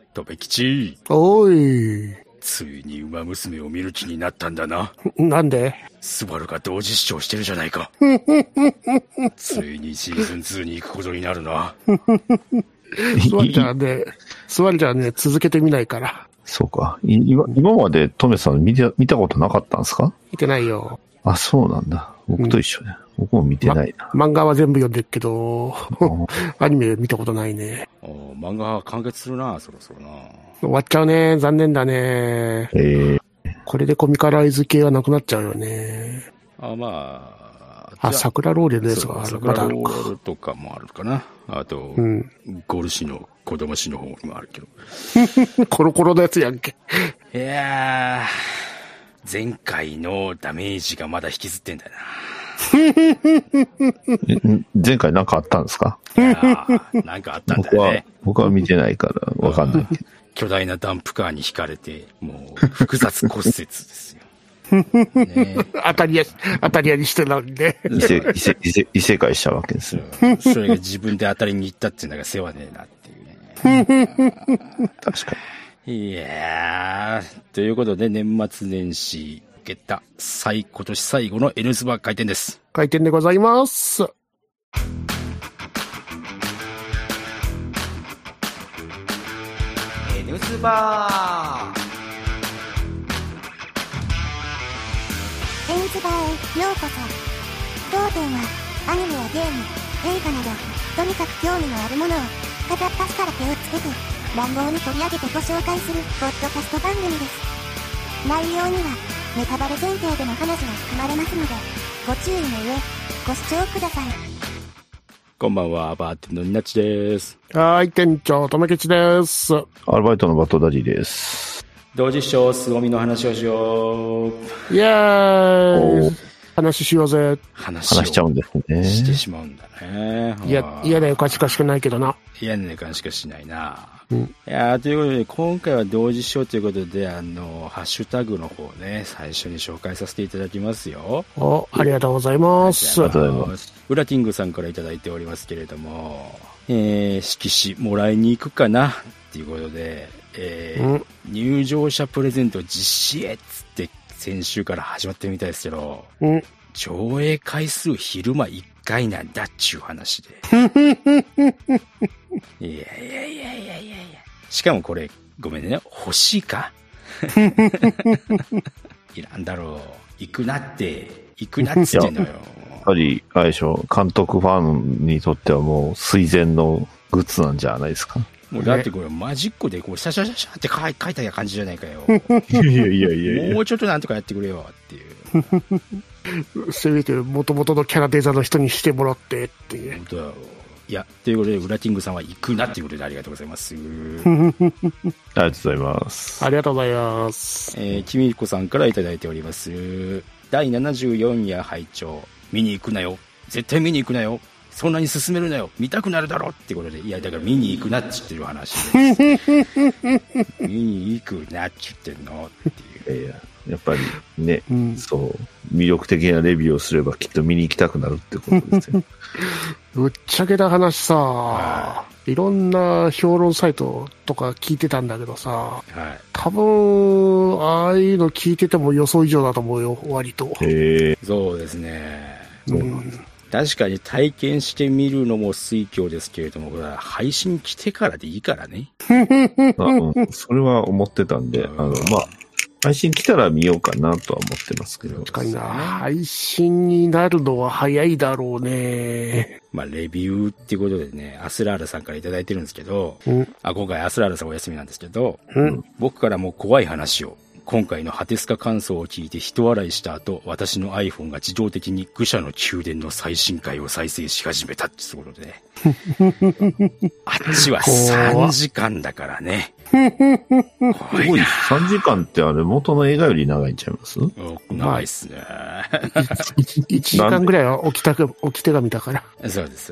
とべきち。 おい。 ついに馬娘を見る気になったんだな。 なんで？ スバルが同時視聴してるじゃないか。ついにシーズン2に行くことになるな。 スバルじゃね、続けてみないから。 そうか。今までトメさん見たことなかったんですか？ 見てないよ。 あ、そうなんだ。僕と一緒ね。僕も見てないな。 漫画は全部読んでるけど、アニメ見たことないね。 漫画は完結するな、そろそろな。 終わっちゃうね。残念だね。これでコミカライズ系はなくなっちゃうよね。桜ローレのやつがある。 桜ローレとかもあるかな。あと、ゴルシの子供氏の方にもあるけど。 コロコロのやつやんけ。 いやー、前回のダメージがまだ引きずってんだよな。 前回なんかあったんですか？ いやー、なんかあったんだよね。 僕は見てないからわかんないけど。 巨大なダンプカーに引かれて、もう複雑骨折ですよ。ね、 当たり屋にしてたんで。 異世界したわけですよ。 それが自分で当たりに行ったっていうのが世話ねえなっていうね。 確かに。いやー、ということで年末年始受けた今年最後の N スバ開店です。 開店でございます。 N スバー。 N スバーへようこそ。当店はアニメやゲーム、映画などとにかく興味のあるものを片っ端から手をつけて乱暴に取り上げてご紹介するポッドキャスト番組です。内容にはネタバレ前提での話が含まれますのでご注意の上ご視聴ください。 こんばんは、バーテンのニナッチです。 はい、店長とめけちです。 アルバイトのバトダディです。 同時視聴凄みの話をしよう。 イエーイ。話しようぜ。 話しちゃうんですね。 してしまうんだね。 嫌な予感しかしくないけどな。 嫌な予感しかしないな。いやということで今回は同時視聴ということでハッシュタグの方ね最初に紹介させていただきますよ。 ありがとうございます。 ありがとうございます。 ウラティングさんからいただいておりますけれども、色紙もらいに行くかなっていうことで、入場者プレゼント実施へっつって先週から始まってみたいですけど、上映回数昼間1回なんだっちゅう話で。いや。しかもこれ、ごめんね、欲しいかいらんだろう。行くなって言ってんのよ。やっぱり、あれでしょ、監督ファンにとってはもう垂涎のグッズなんじゃないですか。 もうだってこれマジックでこうシャシャシャシャって書いた感じじゃないかよ。 いや。 もうちょっとなんとかやってくれよっていう。 せめて元々のキャラデザの人にしてもらってっていう。 本当だろう。いや、ということで、ウラティングさんは行くなっていうことでありがとうございます。 ありがとうございます。 ありがとうございます。 きみこさんからいただいております。第74夜拝聴見に行くなよ。絶対見に行くなよ。そんなに進めるなよ。見たくなるだろってことで、いや、だから見に行くなって言ってる話です。見に行くなって言ってんのっていう。 やっぱりね、そう、魅力的なレビューをすればきっと見に行きたくなるってことですよ。 ぶっちゃけた話さ、いろんな評論サイトとか聞いてたんだけどさ、多分、ああいうの聞いてても予想以上だと思うよ、割と。 そうですね。確かに体験してみるのも推奨ですけれども、これは配信来てからでいいからね。 それは思ってたんで、配信来たら見ようかなとは思ってますけど。 確かにな。配信になるのは早いだろうね。 レビューっていうことでね、アスラーラさんからいただいてるんですけど、今回アスラーラさんお休みなんですけど、僕からも怖い話を。今回のハテスカ感想を聞いて一笑いした後、私の iPhone が自動的に愚者の宮殿の最新回を再生し始めたってことで、あっちは3時間だからね。怖いな。 3時間ってあれ元の映画より長いんちゃいます？ 長いっすね。 1時間ぐらいは起き手紙だから。 そうです。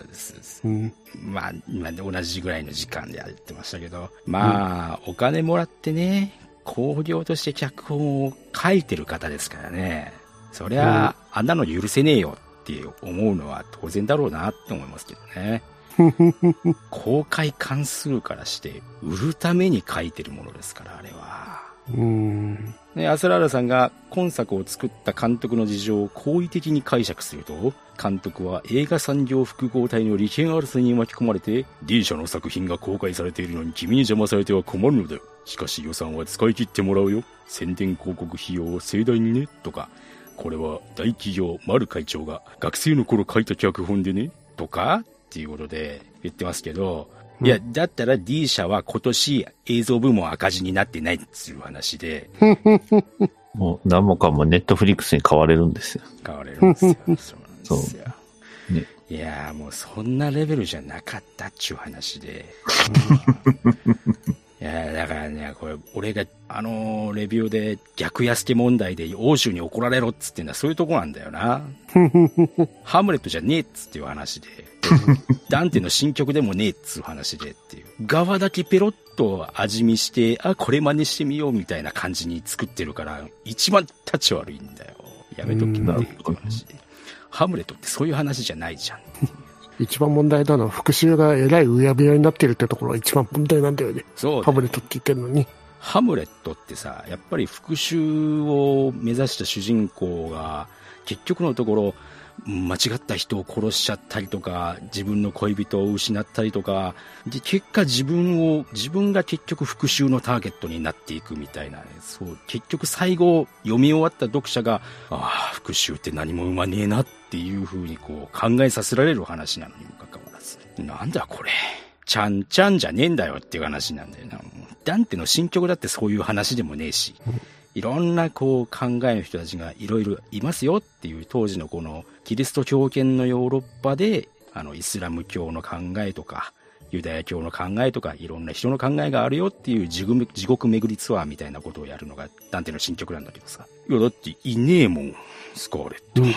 同じぐらいの時間でやってましたけど、お金もらってね、興行として脚本を書いてる方ですからね。そりゃ、あんなの許せねえよって思うのは当然だろうなって思いますけどね。 公開関数からして売るために書いてるものですから、あれは。アスラーラさんが今作を作った監督の事情を好意的に解釈すると、監督は映画産業複合体の利権争いに巻き込まれて D 社の作品が公開されているのに君に邪魔されては困るのだ。しかし予算は使い切ってもらうよ。宣伝広告費用を盛大にね。とか、これは大企業丸会長が学生の頃書いた脚本でね。とかっていうことで言ってますけど、いや、だったら D 社は今年映像部門赤字になってないっていう話で。 もう何もかもネットフリックスに買われるんですよ。 買われるんですよ。そうなんですよ。 そう。ね。 いやーもうそんなレベルじゃなかったっちゅう話で。いやだからね、これ、俺がレビューで逆安手問題で欧州に怒られろっつってんだ、そういうとこなんだよな。ハムレットじゃねえっつっていう話で。ダンテの新曲でもねえっつう話でっていう。側だけペロッと味見して、あ、これ真似してみようみたいな感じに作ってるから、一番立ち悪いんだよ。やめときなっていう話で。ハムレットってそういう話じゃないじゃん。 一番問題なのは復讐がえらいうやぶやになってるってところが一番問題なんだよね。 そう。 ハムレットって言ってるのに。 ハムレットってさ、やっぱり復讐を目指した主人公が結局のところ間違った人を殺しちゃったりとか、自分の恋人を失ったりとかで、結果自分が結局復讐のターゲットになっていくみたいな、ね、そう結局最後読み終わった読者が、ああ復讐って何も生まねえなっていう風にこう考えさせられる話なのにもかかわらず、なんだこれちゃんちゃんじゃねえんだよっていう話なんだよな。ダンテの新曲だってそういう話でもねえし、いろんなこう考えの人たちがいろいろいますよっていう、当時のこのキリスト教圏のヨーロッパでイスラム教の考えとかユダヤ教の考えとかいろんな人の考えがあるよっていう地獄巡りツアーみたいなことをやるのがダンテの新曲なんだけどさ。いやだっていねえもんスカーレ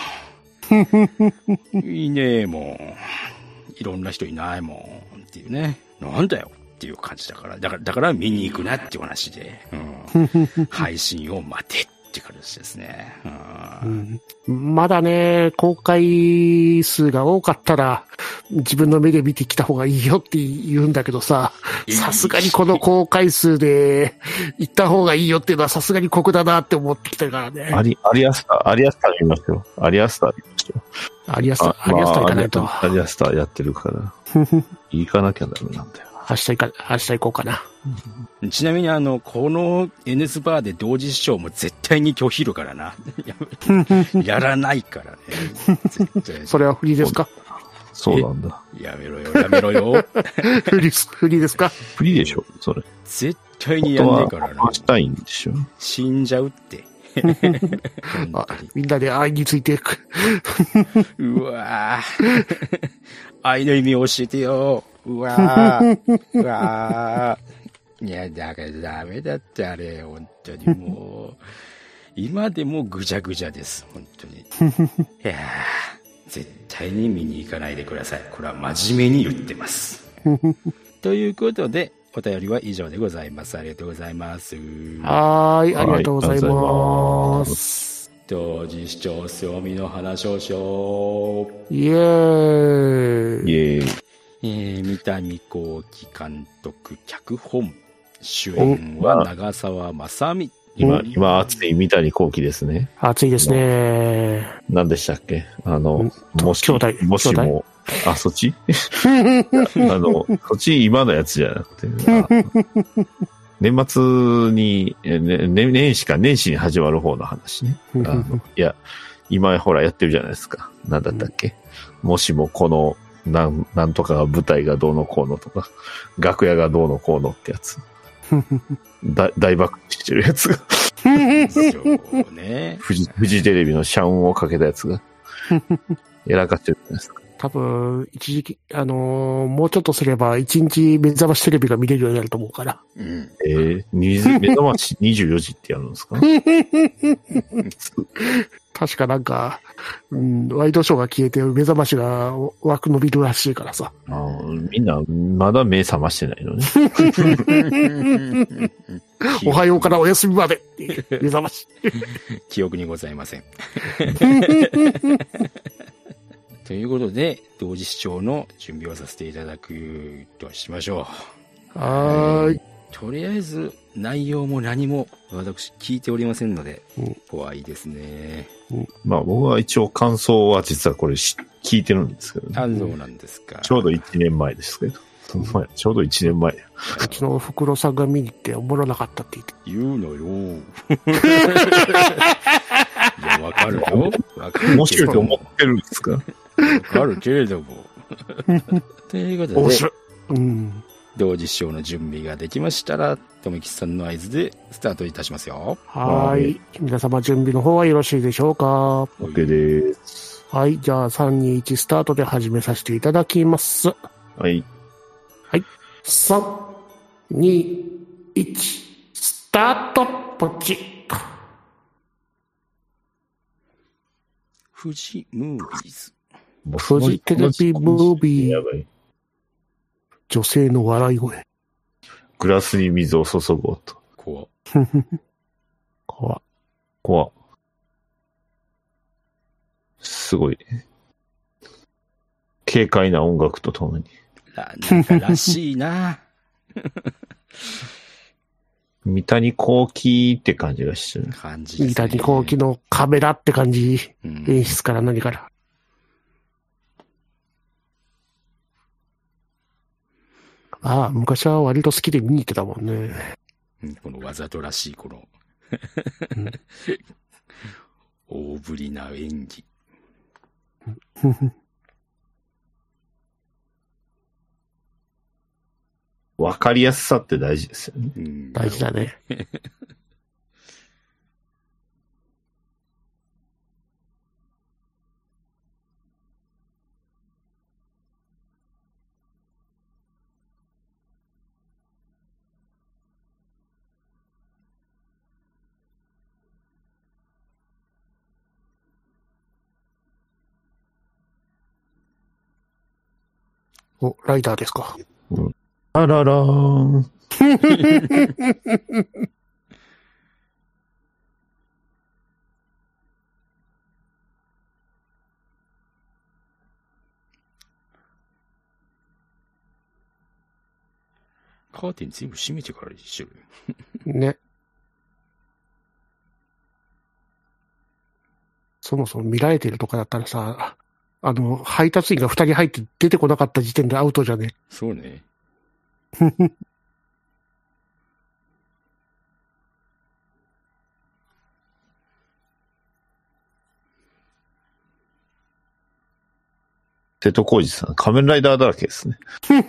ット、いねえもん、いろんな人いないもんっていうね。なんだよっていう感じだから見に行くなっていう話で、配信を待てっていう形ですね。 まだね、公開数が多かったら自分の目で見てきた方がいいよって言うんだけどさ、さすがにこの公開数で行った方がいいよっていうのはさすがに酷だなって思ってきたからね。 アリアスター見ましょう。アリアスター行かないと。アリアスターやってるから。行かなきゃダメなんだよ。 明日行こうかな。 ちなみにこの N スバーで同時視聴も絶対に拒否るからな。やらないからね。絶対それはフリーですか？ そうなんだ。 やめろよ。 フリーですか？ フリーでしょ、それ。 絶対にやんねえからな。 したいんでしょ。 死んじゃうって。 みんなで愛についていく。 うわぁ。愛の意味を教えてよ。うわぁ。いや、だからダメだってあれ、本当にもう。今でもぐじゃぐじゃです、本当に。いやぁ、絶対に見に行かないでください。これは真面目に言ってます。ということで、お便りは以上でございます。ありがとうございます。 はい、ありがとうございます。 同時視聴強みの話をしよう。 イエーイ。 イエーイ。 三谷幸喜監督脚本、主演は長澤まさみ。 今熱い三谷幸喜ですね。 熱いですね。 何でしたっけ？もしも、あ、そっちそっち今のやつじゃなくて、年末に、年始に始まる方の話ね。いや、今ほらやってるじゃないですか。何だったっけ？もしもこの、なんとかが舞台がどうのこうのとか、楽屋がどうのこうのってやつ。大爆笑してるやつが。 そうね。 フジテレビの社運をかけたやつが。やらかしてるじゃないですか。 多分、一時期、もうちょっとすれば、一日目覚ましテレビが見れるようになると思うから。 目覚まし24時ってやるんですか？ 確かなんか、ワイドショーが消えて目覚ましが枠伸びるらしいからさ。 みんな、まだ目覚ましてないのね。 おはようからお休みまでっていう目覚まし。 記憶にございません。とということで、同時視聴の準備をさせていただくとしましょう。はーい。 とりあえず、内容も何も私聞いておりませんので、怖いですね。 まあ僕は一応感想は実はこれ聞いてるんですけどね。 あ、そうなんですか。 ちょうど1年前ですけど。ちょうど1年前。 うちのフクロさんが見に行っておもろなかったって言うのよ。いや、わかるよ。わかる。 面白いと思ってるんですか？ わかるけれども。ということで、 面白い。うん。 同時視聴の準備ができましたら、とめきちさんの合図でスタートいたしますよ。 はい。皆様準備の方はよろしいでしょうか？ OK です。 はい。じゃあ、3、2、1スタートで始めさせていただきます。 はい。 はい。3、2、1、スタート、ポチッ。 富士ムービーズ。 富士テレビムービー。女性の笑い声。 グラスに水を注ごうと。 怖っ。 怖っ。すごい。軽快な音楽とともに。 なんからしいな。 三谷幸喜って感じがしてる。 感じですね。 三谷幸喜の壁だって感じ。演出から何から。ああ、昔は割と好きで見に行ってたもんね。 このわざとらしい、この大ぶりな演技。 わかりやすさって大事ですよね。 大事だね。お、ライダーですか。 あららーん。 カーテン全部閉めてからにしてる。 ね。そもそも見られてるとかだったらさ、配達員が2人入って出てこなかった時点でアウトじゃね。 そうね。 瀬戸康史さん、仮面ライダーだらけですね。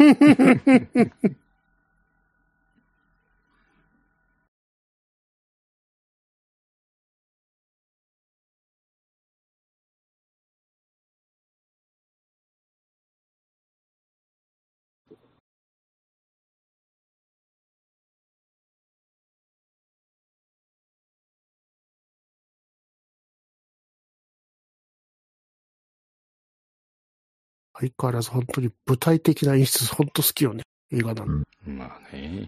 相変わらず本当に舞台的な演出本当好きよね。映画なの。 まあね。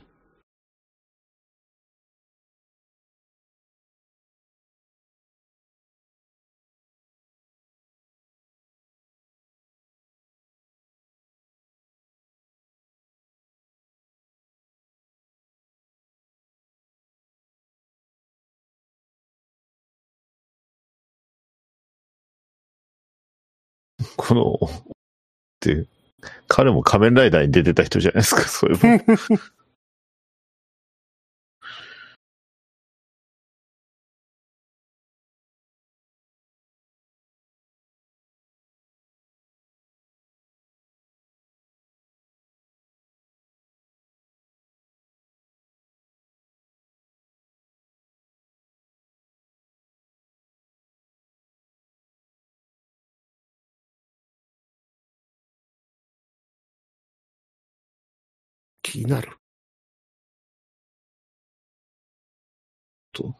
この、って彼も仮面ライダーに出てた人じゃないですか、そういえば。 気になる。 と。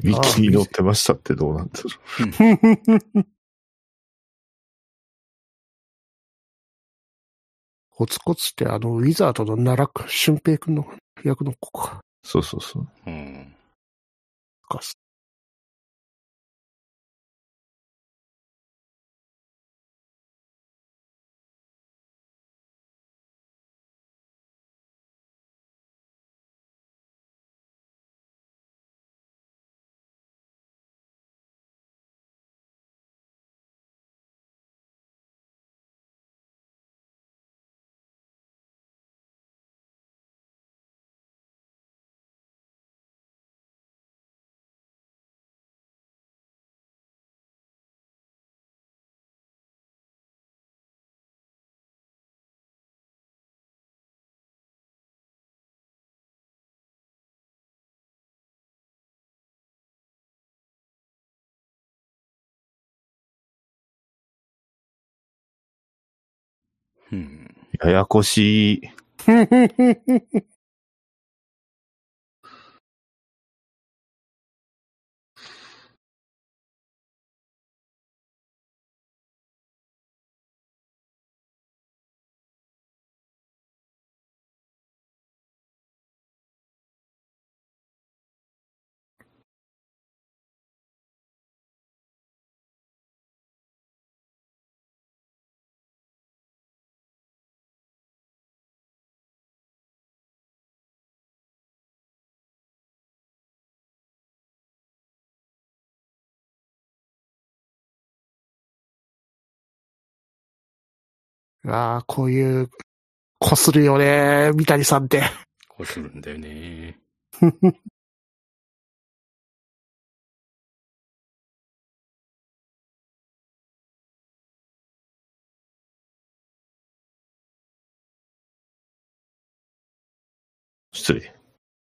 ウィキに載ってましたってどうなんだろう。 コツコツってウィザードの奈良俊平君の役の子か。 そうそうそう。 うん。うん。 ややこしい。 ああ、こういう、こするよね、三谷さんって。 こするんだよね。 失礼。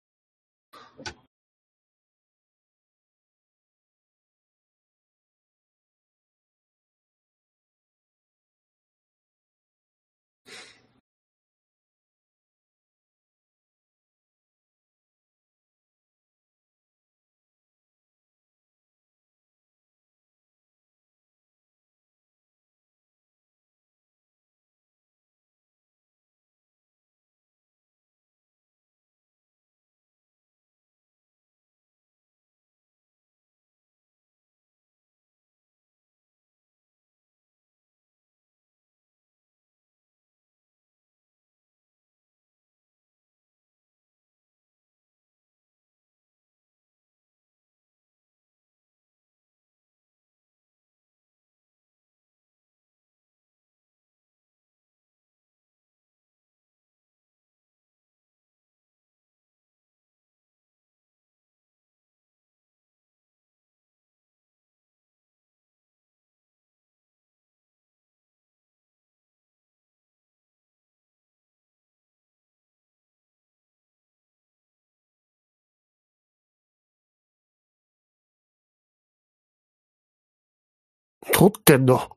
撮ってんの？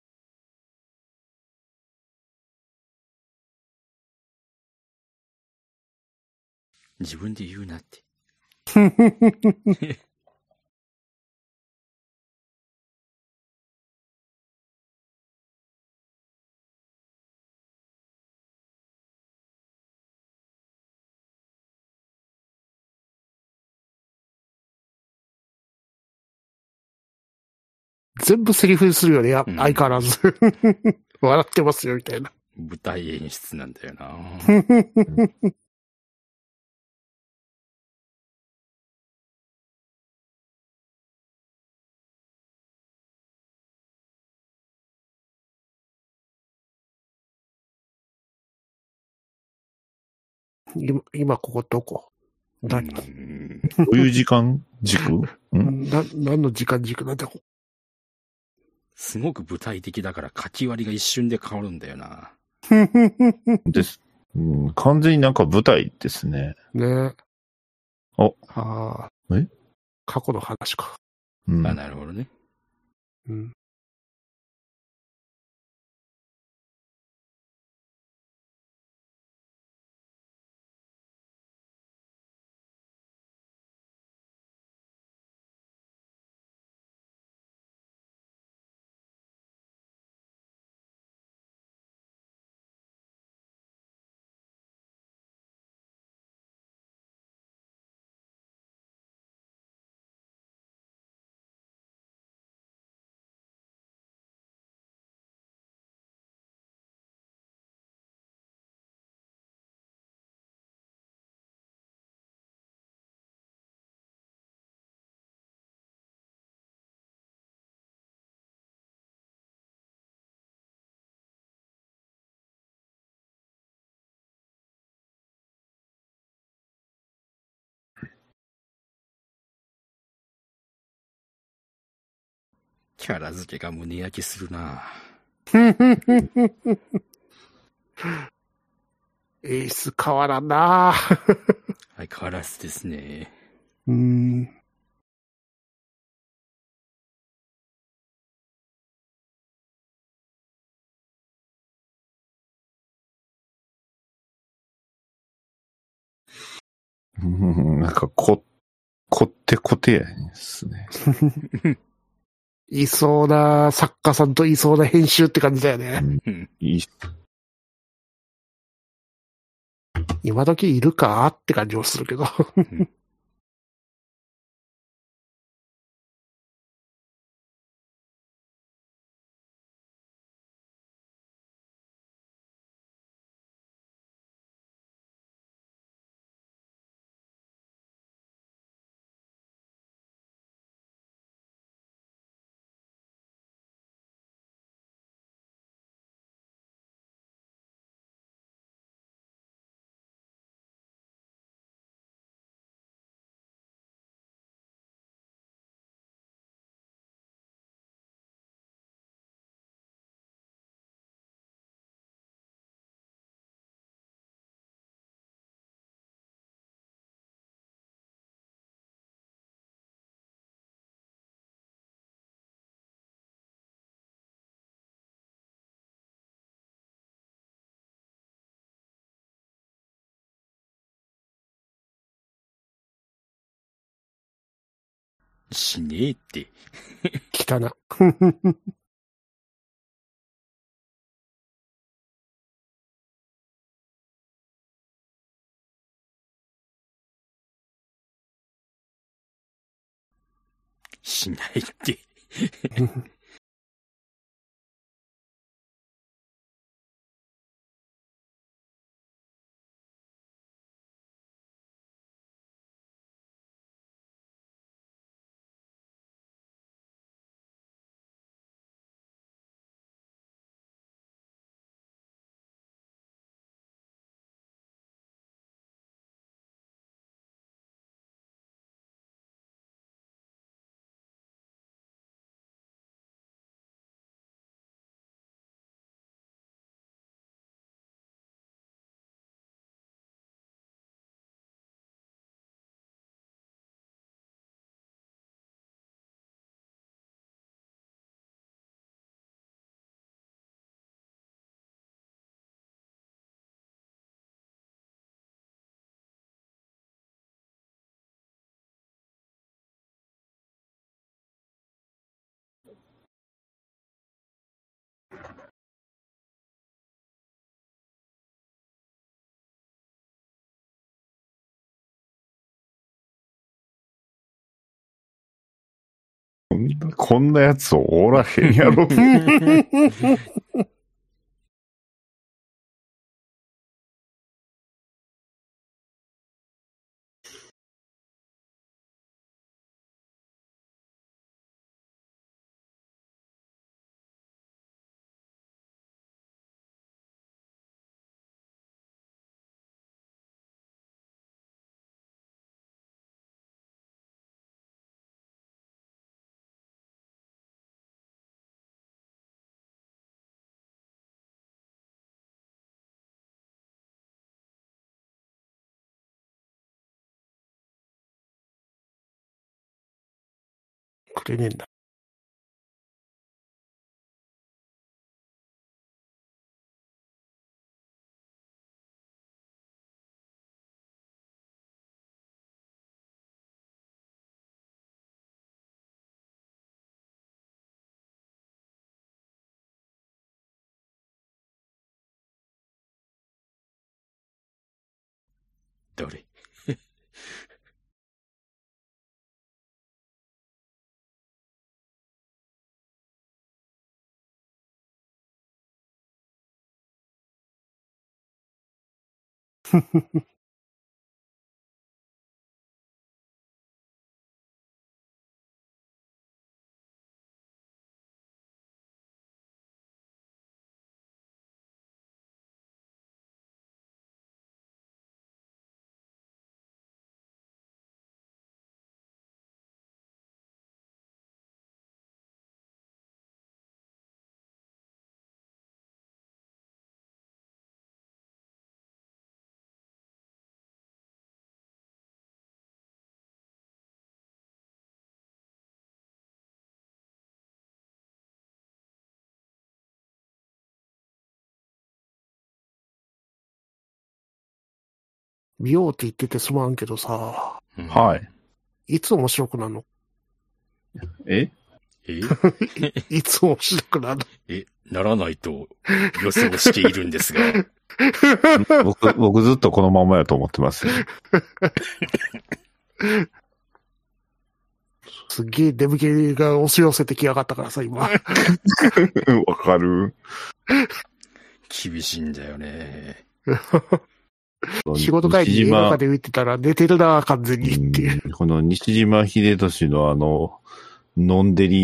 自分で言うなって。 全部セリフにするよね、相変わらず。笑ってますよ、みたいな。 舞台演出なんだよな。 今ここどこ？何？ どういう時間軸？ 何の時間軸なんだろう。 すごく具体的だから書き割りが一瞬で変わるんだよな。 です。完全になんか舞台ですね。 ね。 ああ。 え？ 過去の話か。 あ、なるほどね。 うん。 キャラ付けが胸焼けするな。 演出変わらんな。 相変わらずですね。 なんかこってこてやですね。 いそうな作家さんといそうな編集って感じだよね。 いい。 今時いるかって感じもするけど。 しねえって。 来たな。 しないって。 こんなやつおらへんやろ。 くれねえんだ。 どれ見ようって言っててすまんけどさ。 はい。 いつ面白くなるの？いつ面白くなるの？ ならないと予想しているんですが。 僕ずっとこのままやと思ってますよ。 すっげえ眠気が押し寄せてきやがったからさ、今。 わかる。 厳しいんだよね。 仕事帰りに映画館で見てたら寝てるな、完全にっていう。 この西島秀俊の飲んでる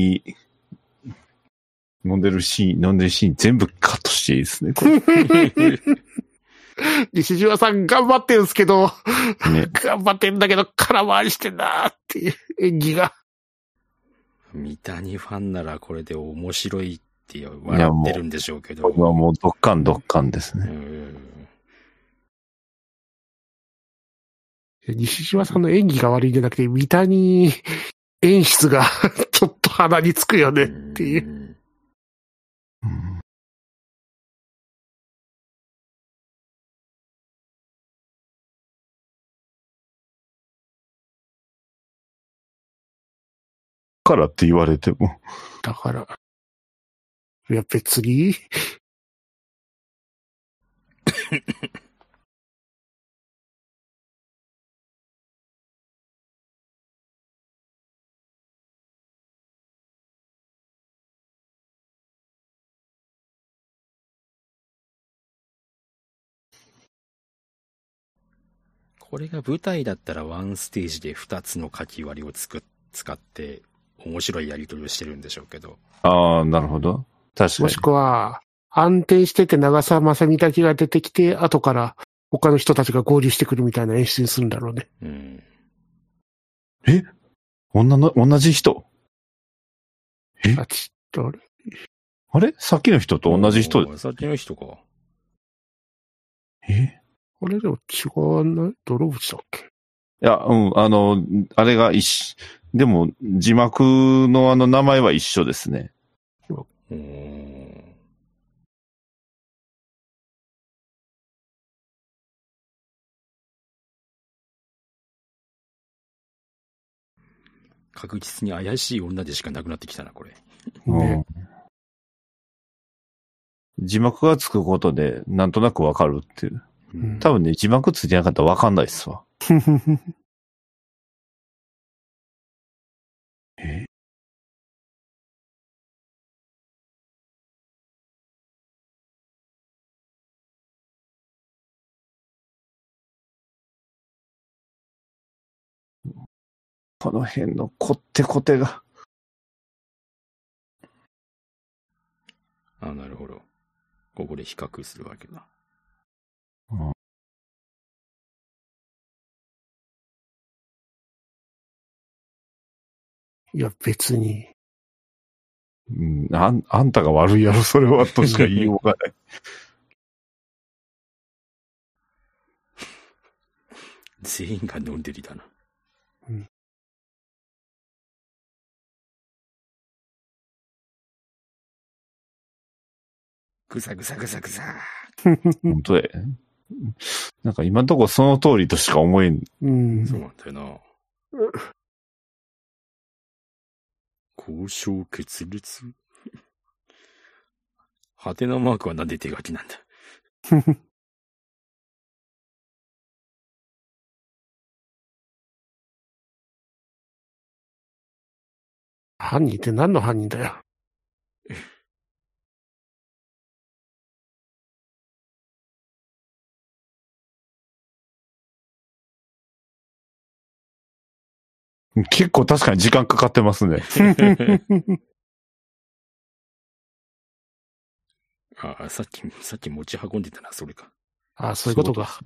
シーン全部カットしていいですね、これ。 西島さん頑張ってるんですけど、ね、頑張ってんだけど空回りしてんなーっていう演技が。 三谷ファンならこれで面白いって笑ってるんでしょうけど。 これはもうドッカンですね。 西島さんの演技が悪いんじゃなくて、三谷演出がちょっと鼻につくよねっていう。 からって言われても。 だから。いや別に。 これが舞台だったらワンステージで2つの書き割りを使って面白いやり取りをしてるんでしょうけど。 ああ、なるほど。確かに。 もしくは、安定してて長澤まさみだけが出てきて、後から他の人たちが合流してくるみたいな演出にするんだろうね。 同じ人？あれさっきの人と同じ人？ さっきの人か。 あれでも違わない？泥淵だっけ？ いや、あれがでも字幕の名前は一緒ですね。 確実に怪しい女でしかなくなってきたな、これ。 字幕がつくことで、なんとなくわかるっていう。多分ね、字幕ついてなかったらわかんないっすわ。この辺のコテコテが。 なるほど。ここで比較するわけだ。 いや、別に。 あんたが悪いやろ、それは、としか言いようがない。 全員が飲んでりだな。ぐさぐさぐさぐさ。 本当で。なんか今のところその通りとしか思えん。 そうなんだよな。交渉決裂はてなマークはなんで手書きなんだ犯人って何の犯人だよ。 結構確かに時間かかってますね。 さっき持ち運んでたな、それか。 そういうことか。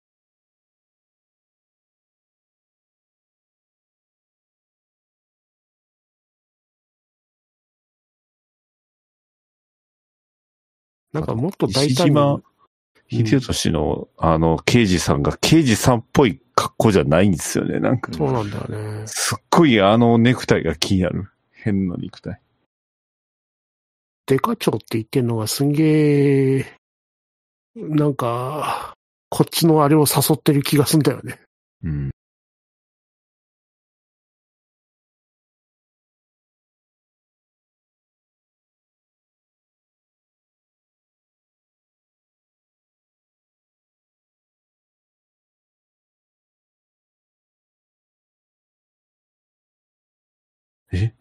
なんかもっと大胆に。 秀俊の、刑事さんが刑事さんっぽい格好じゃないんですよね、なんか。 そうなんだよね。 すっごいネクタイが気になる。変なネクタイ。 デカ長って言ってんのがすんげー、なんか、 こっちのあれを誘ってる気がすんだよね。 うん。え？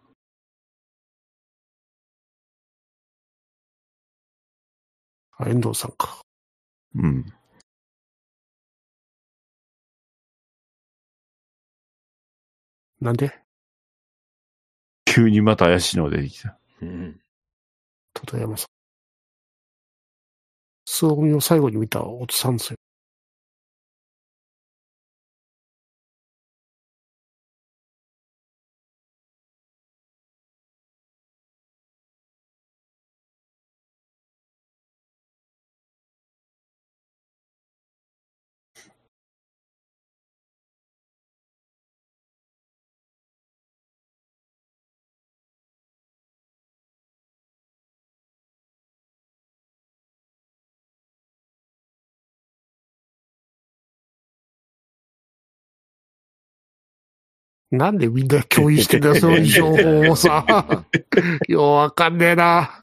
遠藤さんか。 うん。 なんで？ 急にまた怪しいのが出てきた。 うん。 戸田山さん。数音を最後に見たおとさんですよ。なんでみんな共有してんだよ、そういう情報をさ。ようわかんねえな。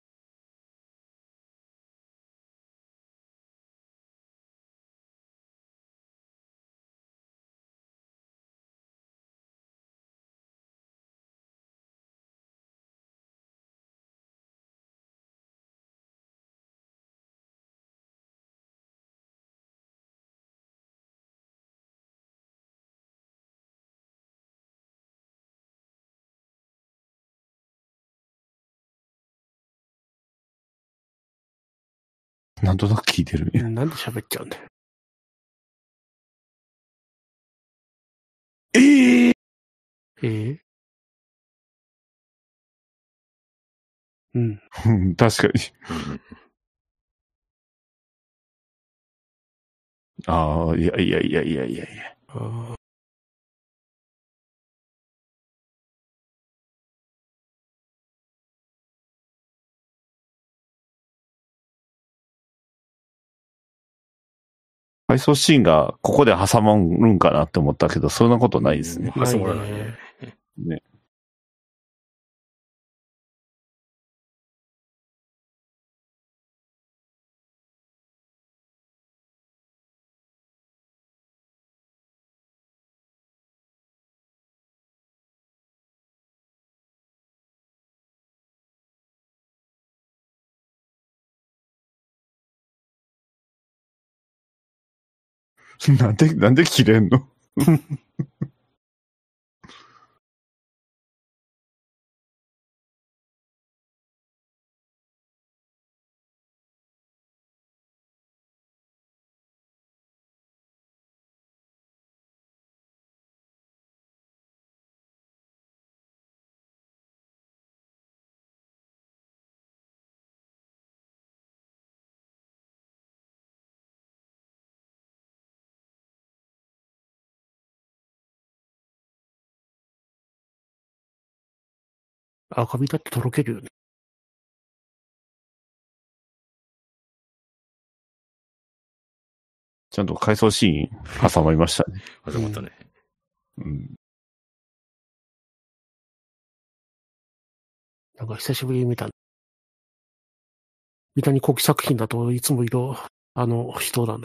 なんとなく聞いてるね。 なんで喋っちゃうんだよ。うん。 確かに。ああ、いや。回想シーンがここで挟まるんかなって思ったけど、そんなことないですね。 挟まらないね。 ね。なんで切れんの？ 赤身だってとろけるよね。 ちゃんと回想シーン挟まりましたね。 挟まったね。 うん。 なんか久しぶりに見た。三谷幸喜作品だといつも人だな。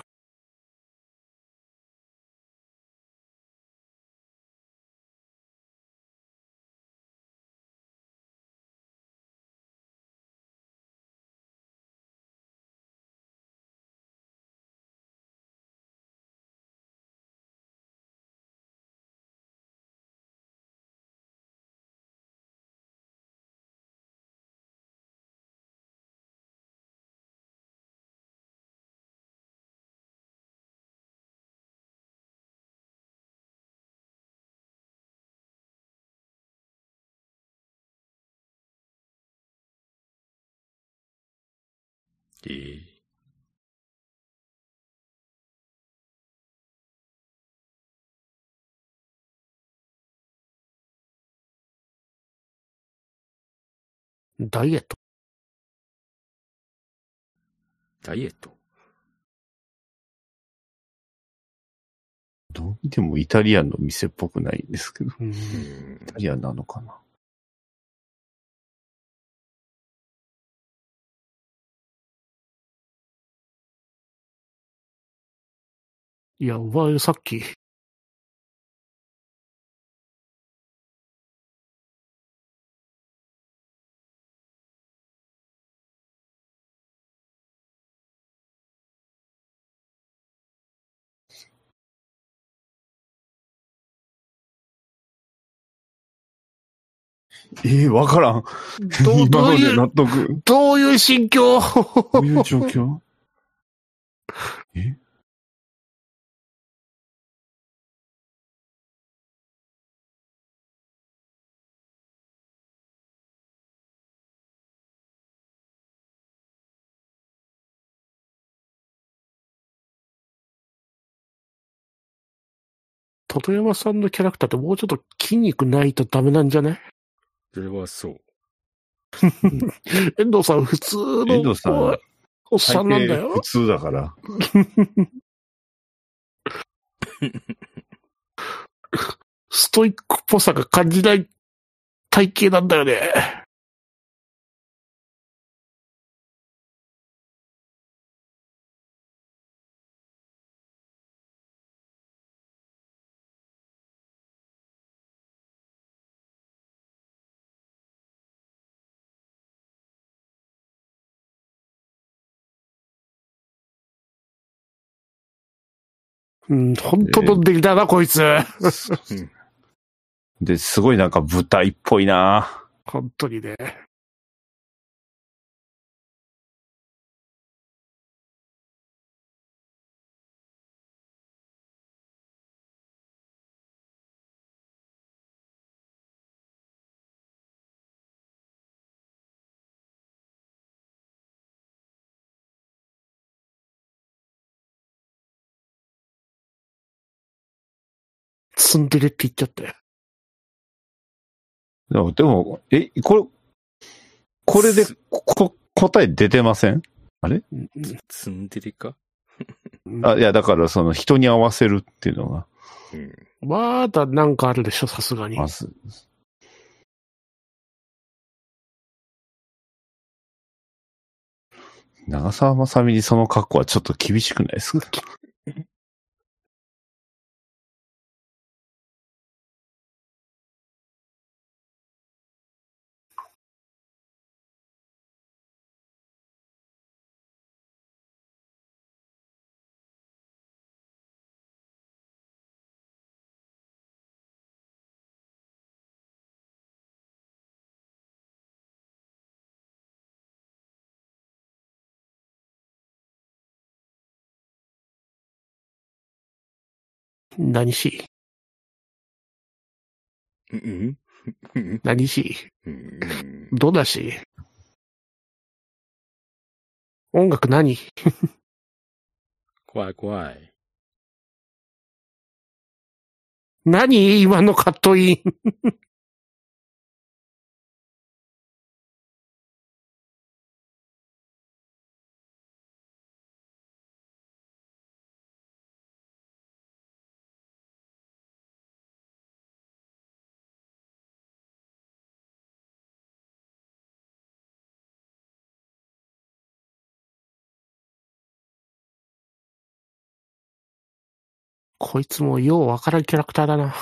ダイエット。 ダイエットう見てもイタリアンの店っぽくないんですけど。イタリアンなのかな。 いや、お前さっき、 わからん。今ので納得。 どういう心境？ どういう状況？ ト山さんのキャラクターってもうちょっと筋肉ないとダメなんじゃない？ それはそう。 遠藤さん普通の遠藤さんおっさんなんだよ。 普通だから。 ストイックっぽさが感じない体型なんだよね。本当の出来だな、こいつ。 で、すごいなんか舞台っぽいな。 本当にね。ツンデレって言っちゃったよ。 でも、これで答え出てません？あれ？ ツンデレか？ いや、だからその人に合わせるっていうのが。 まだなんかあるでしょ、さすがに。 まず。長澤まさみにその格好はちょっと厳しくないですか？ 何し何しどうだし音楽何？ 怖い怖い。 何今のカットイン。こいつもようわからんキャラクターだな。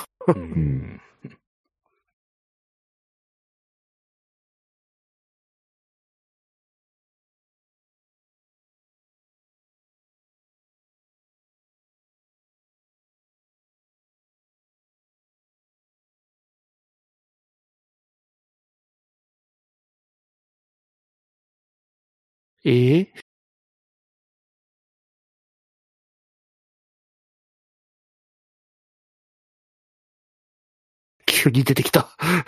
急に出てきた。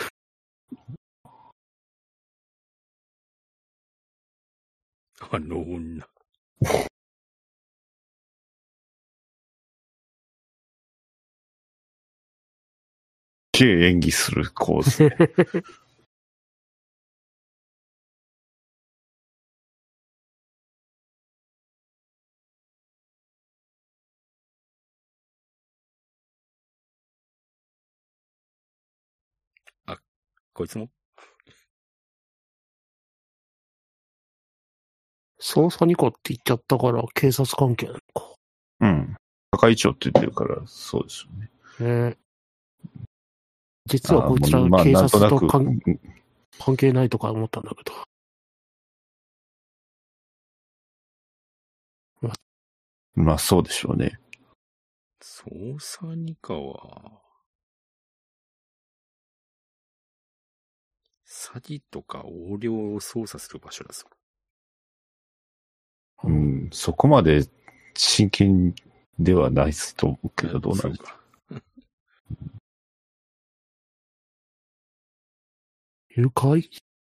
あの女。 演技する構図。 こいつも。 捜査二課って言っちゃったから警察関係なのか。 うん。係長って言ってるから、そうですよね。 実はこいつら警察と関係ないとか思ったんだけど。 まあそうでしょうね。 捜査二課は、詐欺とか横領を捜査する場所だぞ。 うん、そこまで真剣ではないと思うけど、どうなるか。 誘拐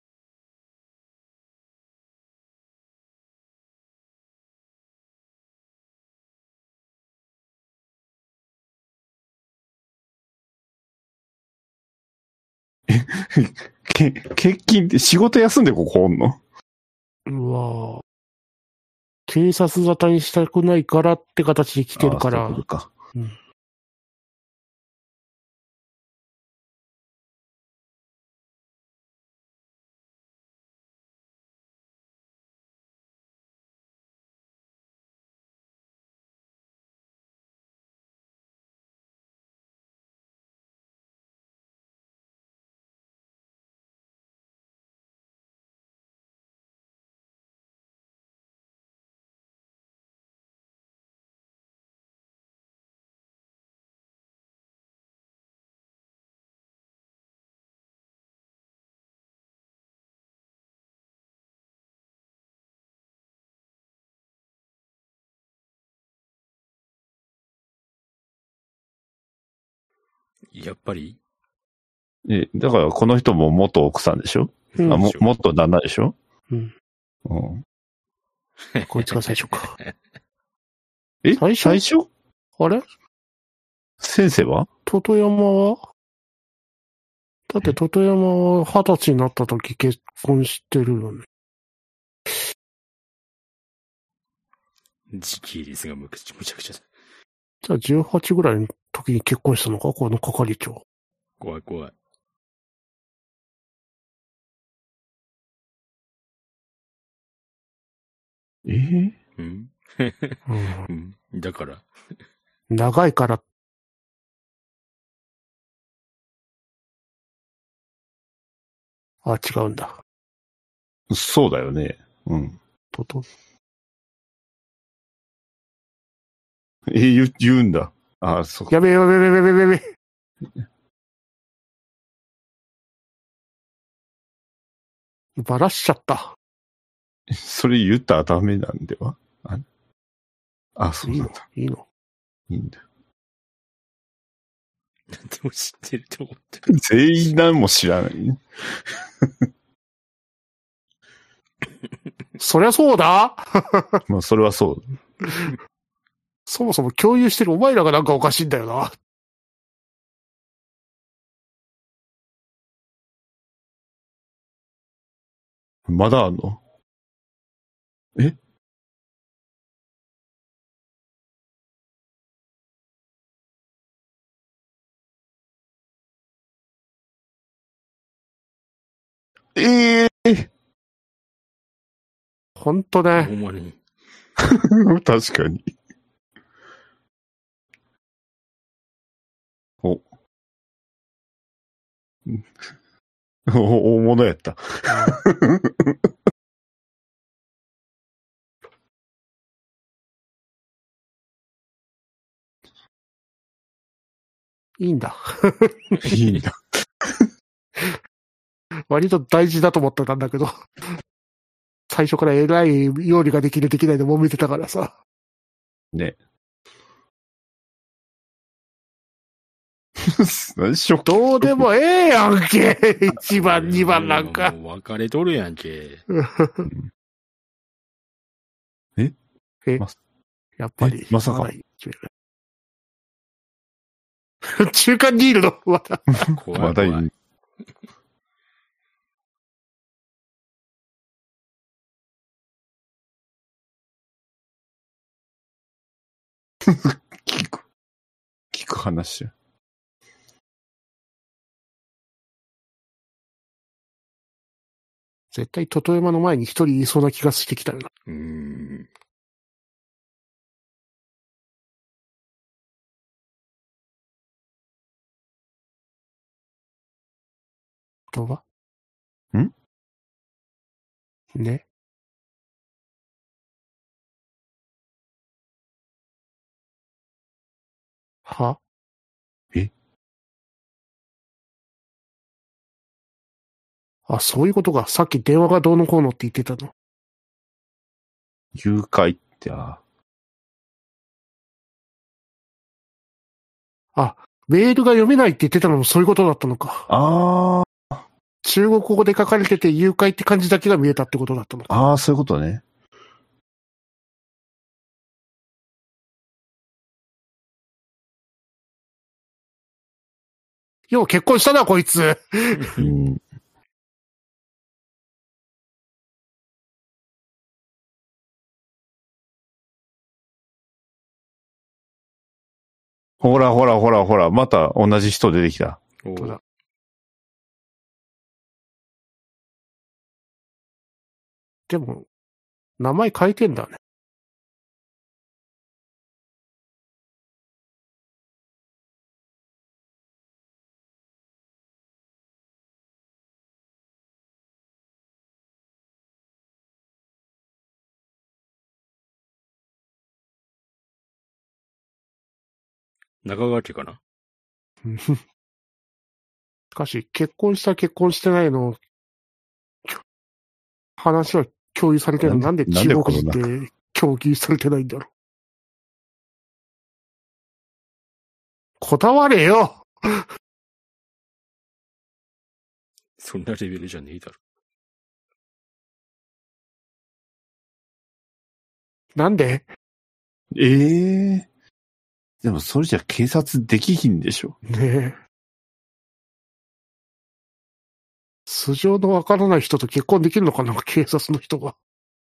欠勤って仕事休んでここおんの？ うわぁ。警察沙汰にしたくないからって形で来てるから。 そういうことか。 うん。 やっぱりだからこの人も元奥さんでしょ？ うん、 元旦那でしょ？ うん。 うん。 こいつが最初か。 最初あれ先生は？ トトヤマは？だってトトヤマは20歳になった時結婚してるよね。 時系列がむちゃくちゃ。 じゃあ18ぐらいの時に結婚したのかこの係長。 怖い怖い。うん、うん、だから。 長いから。あ、違うんだ。 そうだよね。うん。言うんだ。あ、そう。 やべえ。バラしちゃった。 それ言ったらダメなんでは？そうなんだ。 いいのいいんだよ。 何でも知ってると思ってる。 全員何も知らない。 そりゃそうだまあ、それはそう。 そもそも共有してるお前らがなんかおかしいんだよな。 まだあんの？ ほんとね。 ほんまに。 確かに。大物やった。 いいんだ。 いいんだ。 割と大事だと思ってたんだけど。最初から偉い料理ができるできないで揉めてたからさ。 ね。 どうでもええやんけ。1番、2番なんか。 もう別れとるやんけ。 やっぱり。 まさか。 中間にいるのまだ。 まだいる。聞く話や。 絶対、トトヤマの前に一人いそうな気がしてきたよな。言葉ね。はあ、そういうことか。さっき電話がどうのこうのって言ってたの。 誘拐って、 メールが読めないって言ってたのもそういうことだったのか。中国語で書かれてて誘拐って漢字だけが見えたってことだったのか。 そういうことね。 よう結婚したな、こいつ。 ほらほらほらほら、また同じ人出てきた。 本当だ。でも、名前変えてんだね。 中川家かな。 しかし、結婚した結婚してないの、話は共有されてるのなんで中国人って共有されてないんだろう。こだわれよそんなレベルじゃねえだろ。 なんででもそれじゃ警察できひんでしょ。 ねえ。素性のわからない人と結婚できるのかな、警察の人が。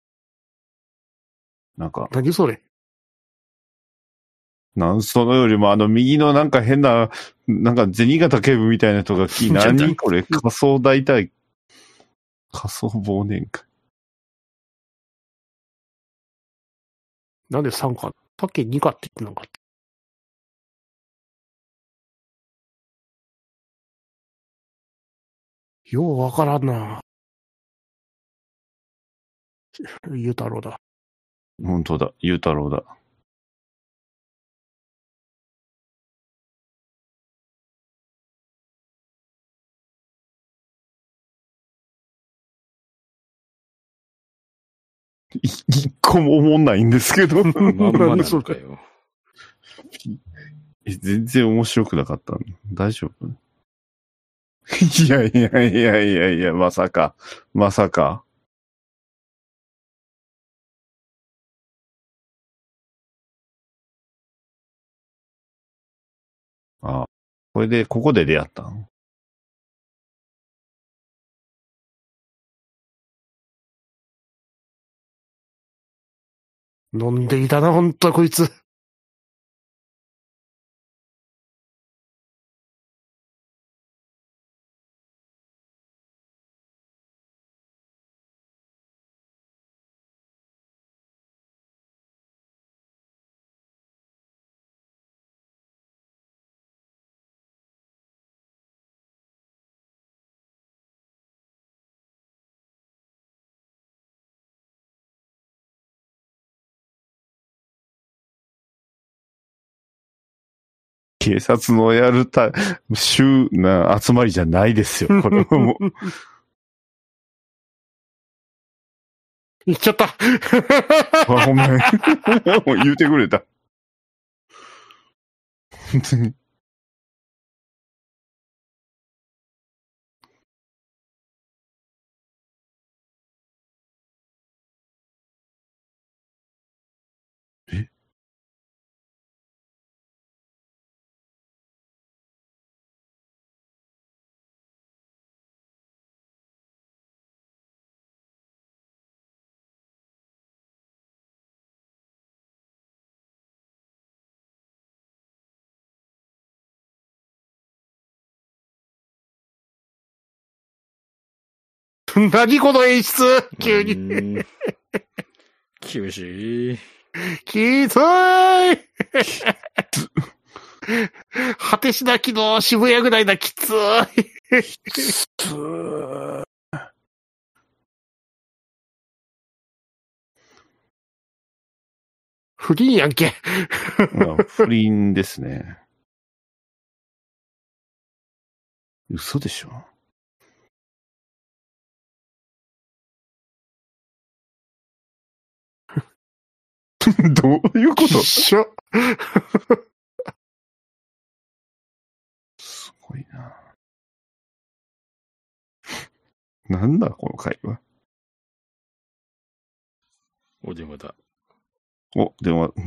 なんか。 何それそのよりも右のなんか変な、なんか銭形警部みたいな人が何これ仮想大体、仮想忘年会。 なんで3かさっき2かって言ってなかった。ようわからんな。ゆうたろうだ。 本当だ、ゆうたろうだ。一個も思んないんですけど。 まんまなのかよ。 全然面白くなかったの。大丈夫いやいやいやいやいや、まさか。まさか。これで、ここで出会ったの？ 飲んでいたな、ほんとこいつ。 警察のやる集まりじゃないですよ、これも。 言っちゃった。 ごめん。言うてくれた。本当に。 何この演出急に。 厳しい。 きつい果てしなきの渋谷ぐらいだ、きつい。不倫やんけ。 不倫ですね。嘘でしょ。どういうこと？ 一緒。 すごいな。なんだこの会話。 お電話だ。 お、電話。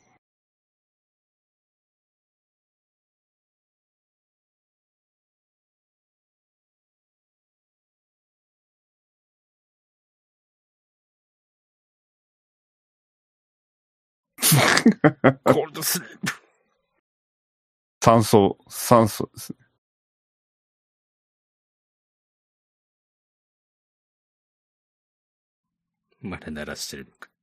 コールドスリープ。 酸素ですね。 まだ鳴らしてるのか。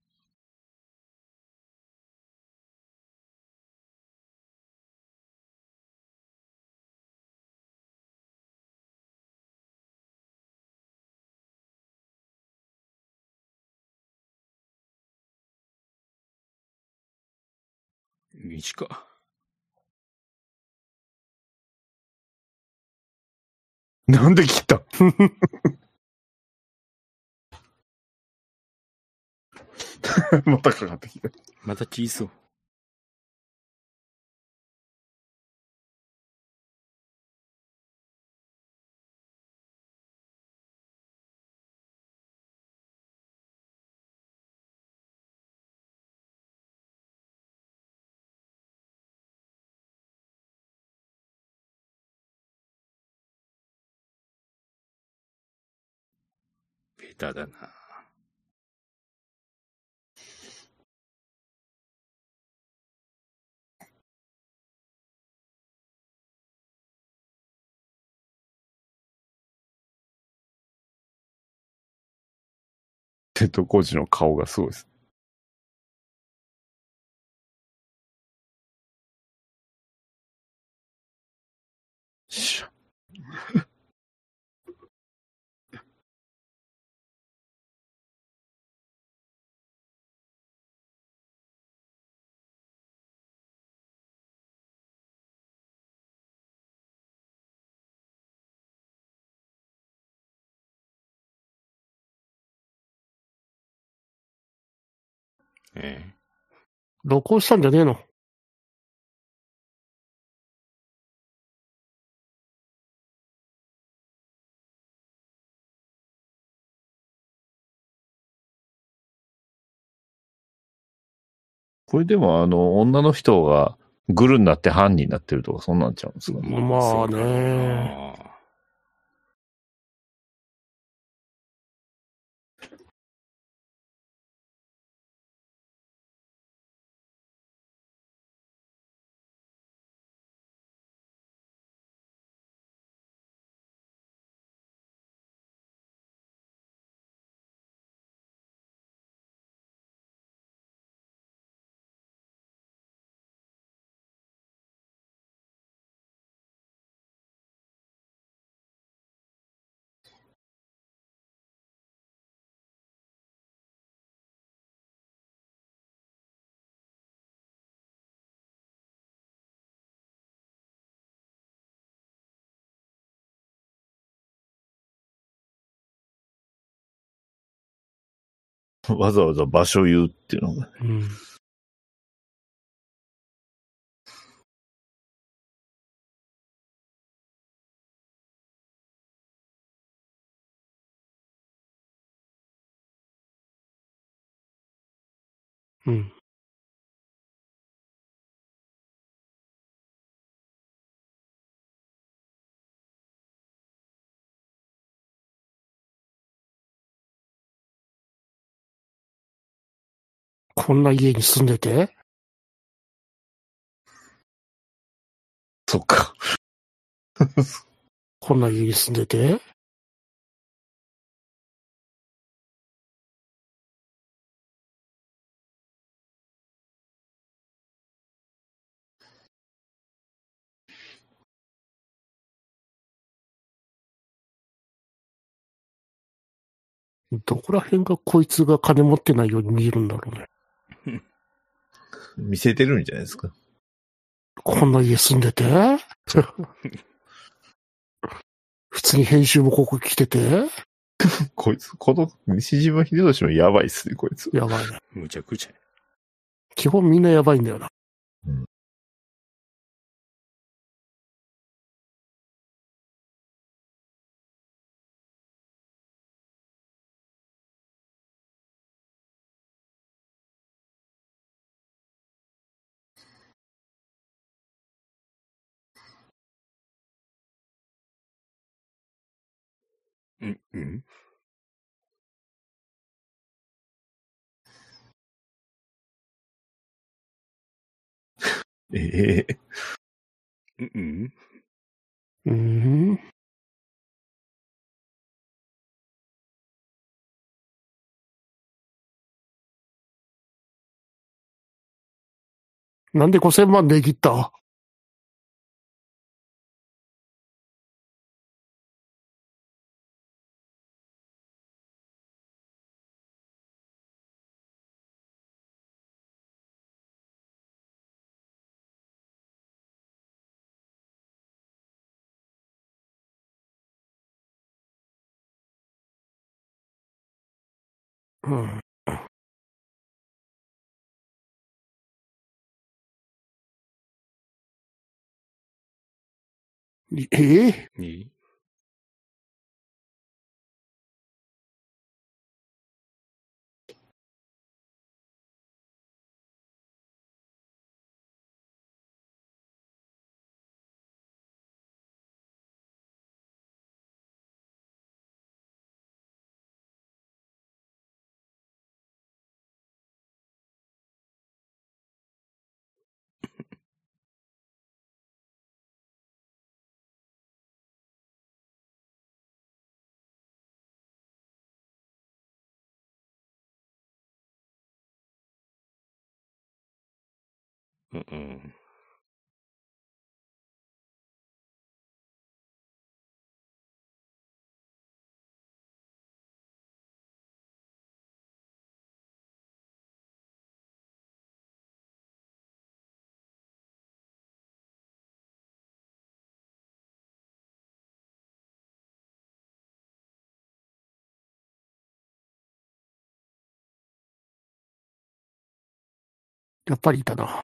短っ。 なんで切ったまたかかってきた。 また切りそう。ベタだな。 テッドコーチの顔がすごいです。しゃ。 録音したんじゃねえの？ これでも女の人がグルになって犯人になってるとかそんなんちゃうんですか？ まあね。 わざわざ場所言うっていうのが。 うん。うん。こんな家に住んでて？ そっか。 こんな家に住んでて？ どこら辺がこいつが金持ってないように見えるんだろうね。 見せてるんじゃないですか。 こんな家住んでて普通に編集もここ来ててこいつ、この西島秀俊もやばいっすね、こいつ。 やばいね。 むちゃくちゃ。 基本みんなやばいんだよな。 うん。 うん。 ええうん。 うん。なんで5000万値切った？うん。えいい？うん。 やっぱりいたな。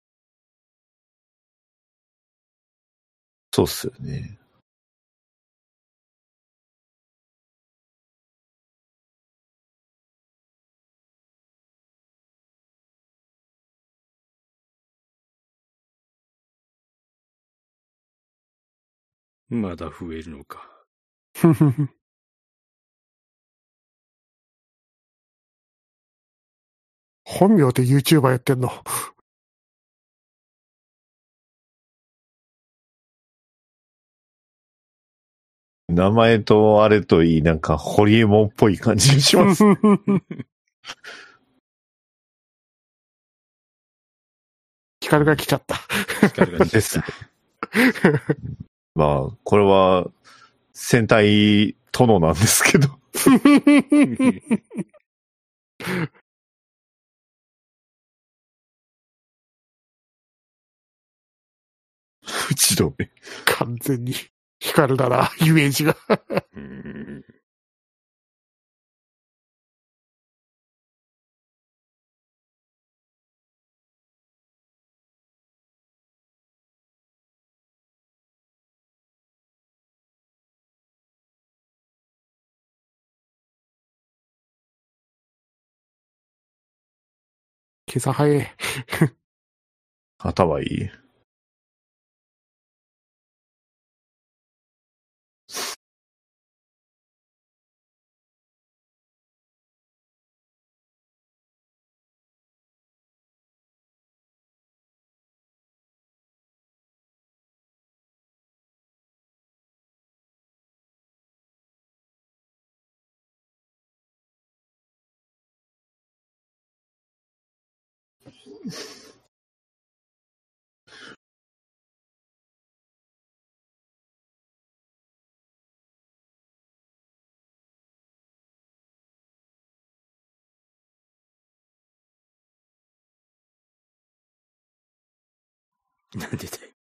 そうっすよね。 まだ増えるのか。 本名で YouTuber やってんの？ 名前とあれといい、なんか、ホリエモンっぽい感じがします。 ヒカルが来ちゃった。 ですね。まあ、これは、戦隊殿なんですけど。打ち止め。 完全にヒカルだな、イメージが。今朝早い。 頭いい。 なんでだよ。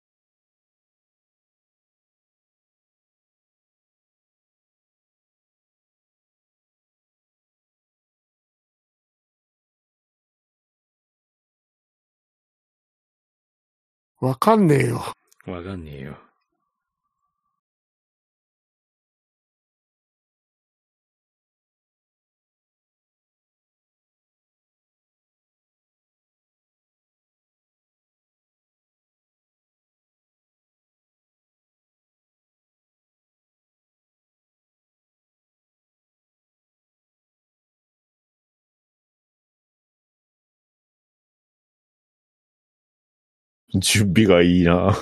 わかんねえよ。 わかんねえよ。 準備がいいな。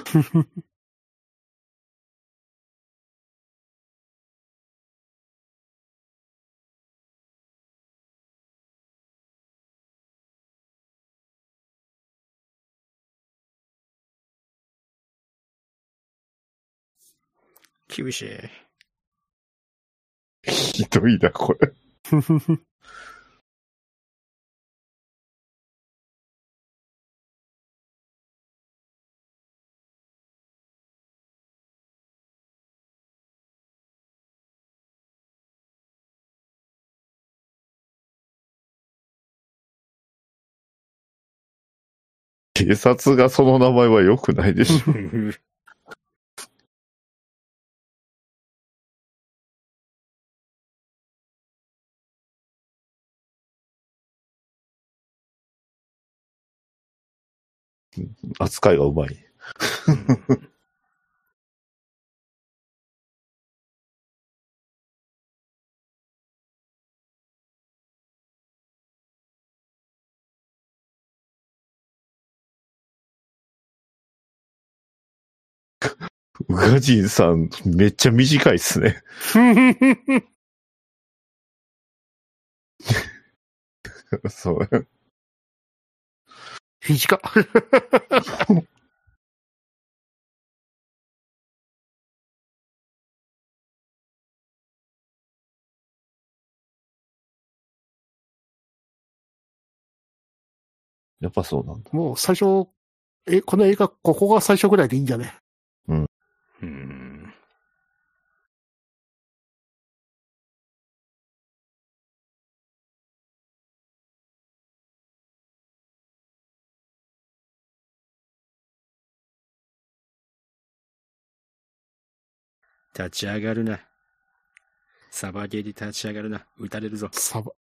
厳しい。 ひどいな、これ。警察がその名前は良くないでしょ。扱いがうまい。宇賀神さん、めっちゃ短いっすね。そう。 短っ。 やっぱそうなんだ。 もう最初、この映画、ここが最初ぐらいでいいんじゃね？ うん。 立ち上がるな。サバゲーで立ち上がるな。撃たれるぞ。 サバ。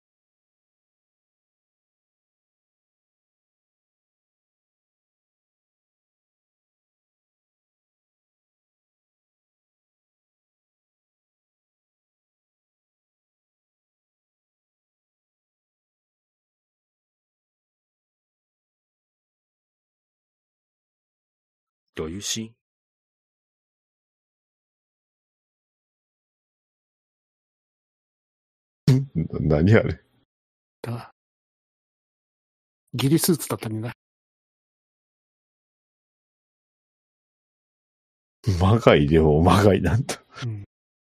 どういうシーン？ 何あれ。 だ。ギリスーツだったんだ。 まがいでもまがいなんだ。 うん。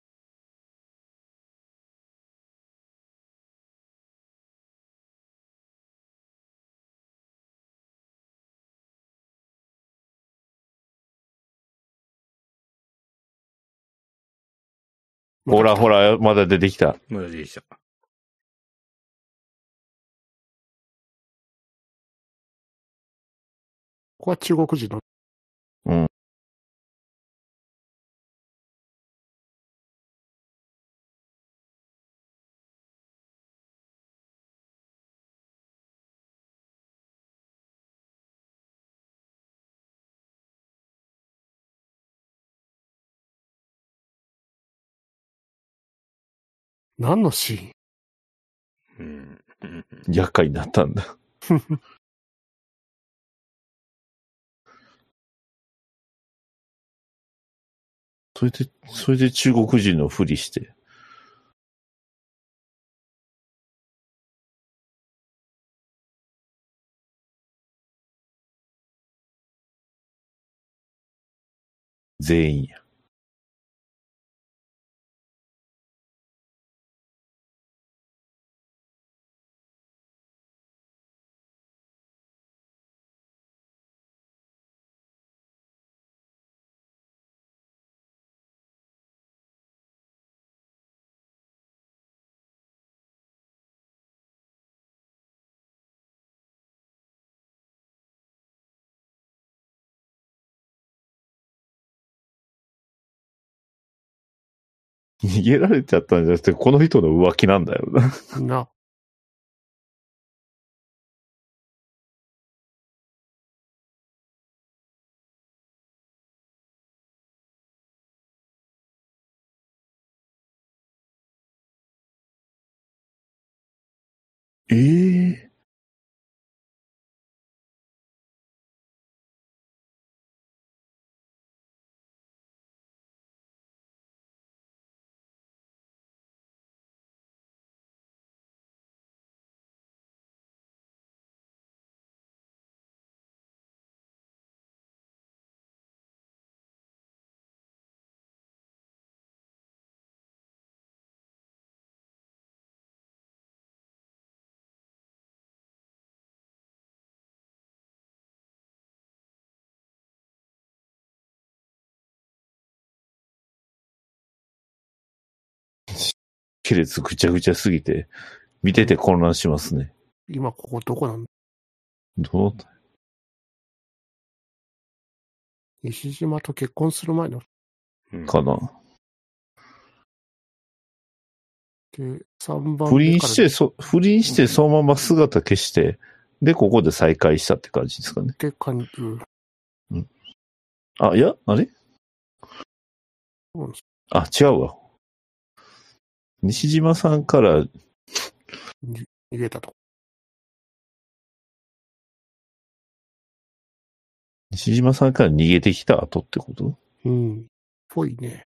ほらほら、まだ出てきた。 まだ出てきた。 ここは中国人の。 うん。 何のシーン？ 厄介になったんだ。それで中国人のふりして。全員や。 逃げられちゃったんじゃなくて、この人の浮気なんだよな。 な。 ええ系列ぐちゃぐちゃすぎて、見てて混乱しますね。 今ここどこなんだ？ どう西島と結婚する前の。 かな。 で、3番不目から。 倫してそのまま姿消して、で、ここで再会したって感じですかね。 って感じ。 うん。あ、いや、あれうん、 あ、違うわ。西島さんから逃げたと。 西島さんから逃げてきた後ってこと？ うん。ぽいね。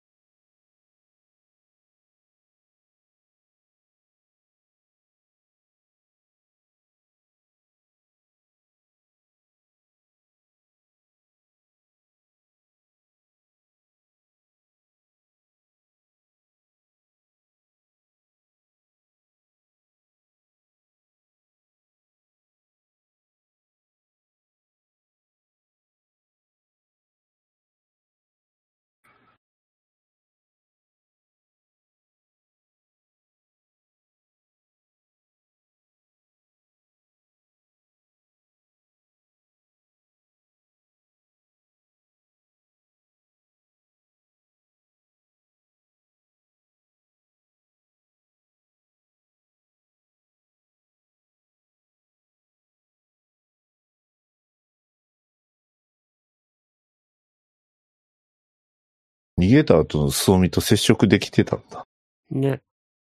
逃げた後のすおみと接触できてたんだ。 ね。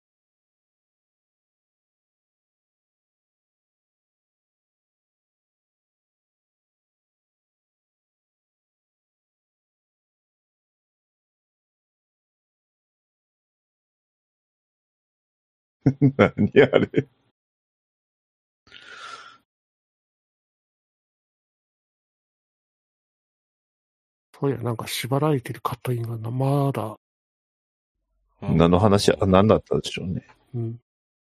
何あれ。 そういや、なんか縛られてるカットインがまだ。 何の話、何だったんでしょうね。 うん。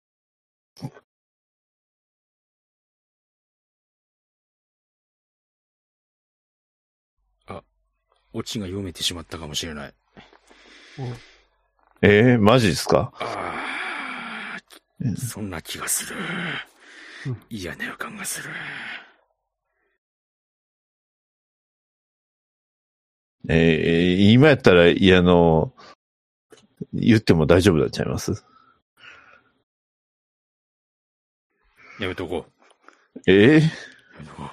あ、オチが読めてしまったかもしれない。 マジですか？ そんな気がする。嫌な予感がする。 今やったら、言っても大丈夫だっちゃいます？ やめとこう。やめとこう。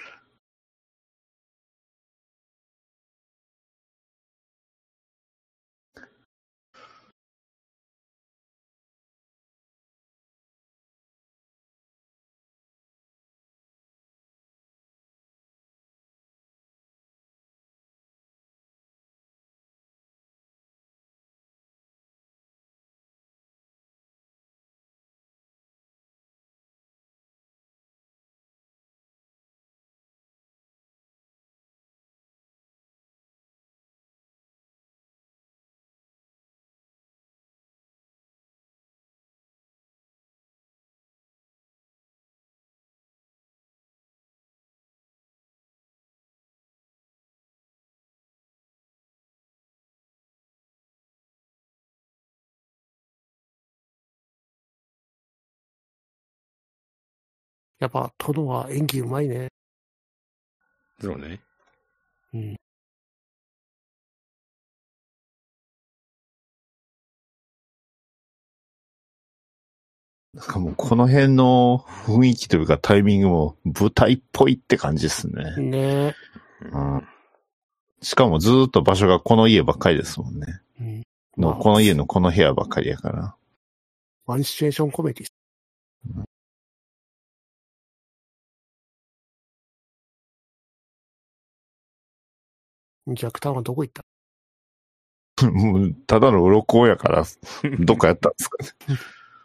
やっぱ、殿は演技うまいね。 そうね。 うん。 なんかもうこの辺の雰囲気というかタイミングも舞台っぽいって感じですね。 ね。 うん。しかもずーっと場所がこの家ばっかりですもんね。 うん。 のこの家のこの部屋ばっかりやから。 ワンシチュエーションコメディ。逆ターンはどこ行ったもうただの鱗やから、どっかやったんですかね。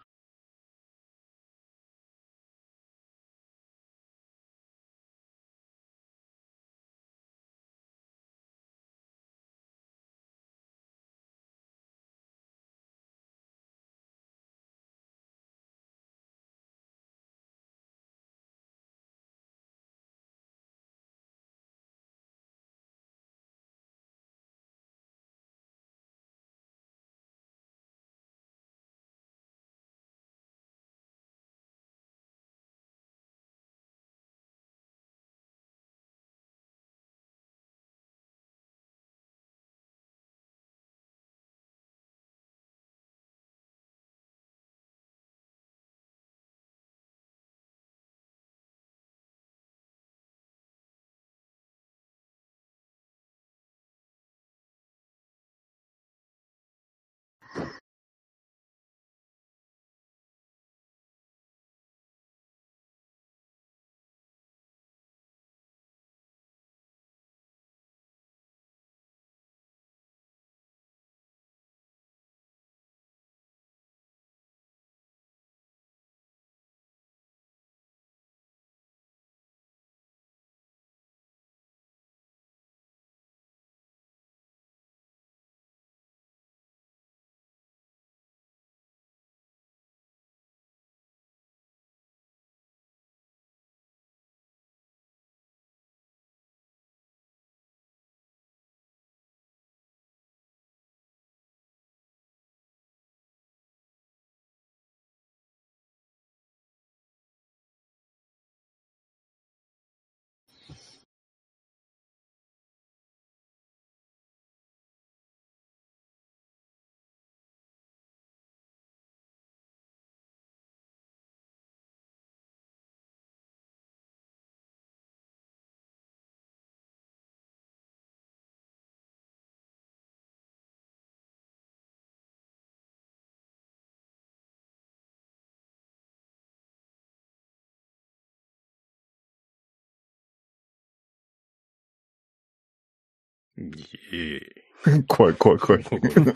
怖い怖い怖い。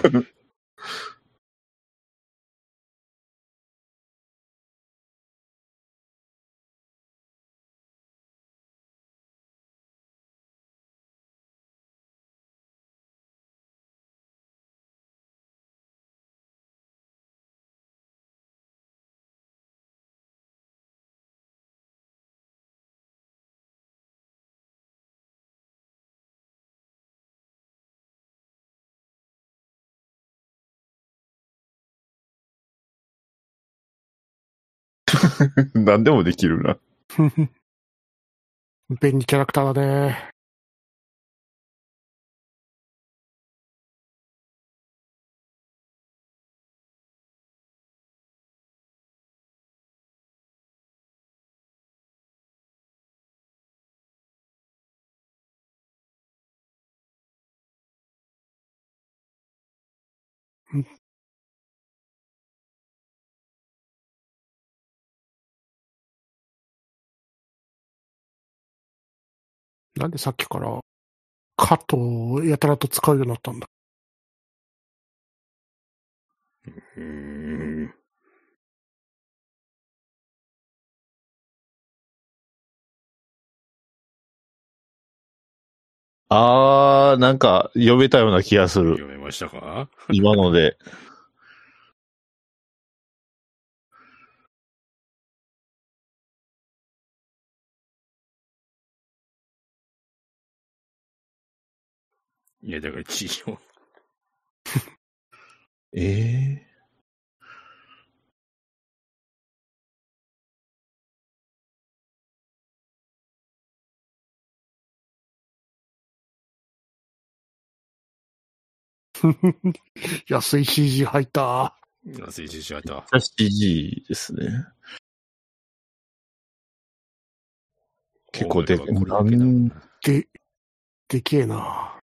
何でもできるな。 便利キャラクターだね。なんでさっきからカットをやたらと使うようになったんだ。 なんか読めたような気がする。 読めましたか？ 今ので。 いや、だから治療。 ええ安い CG 入った。 推進しちゃった。 CG ですね。結構でけえな。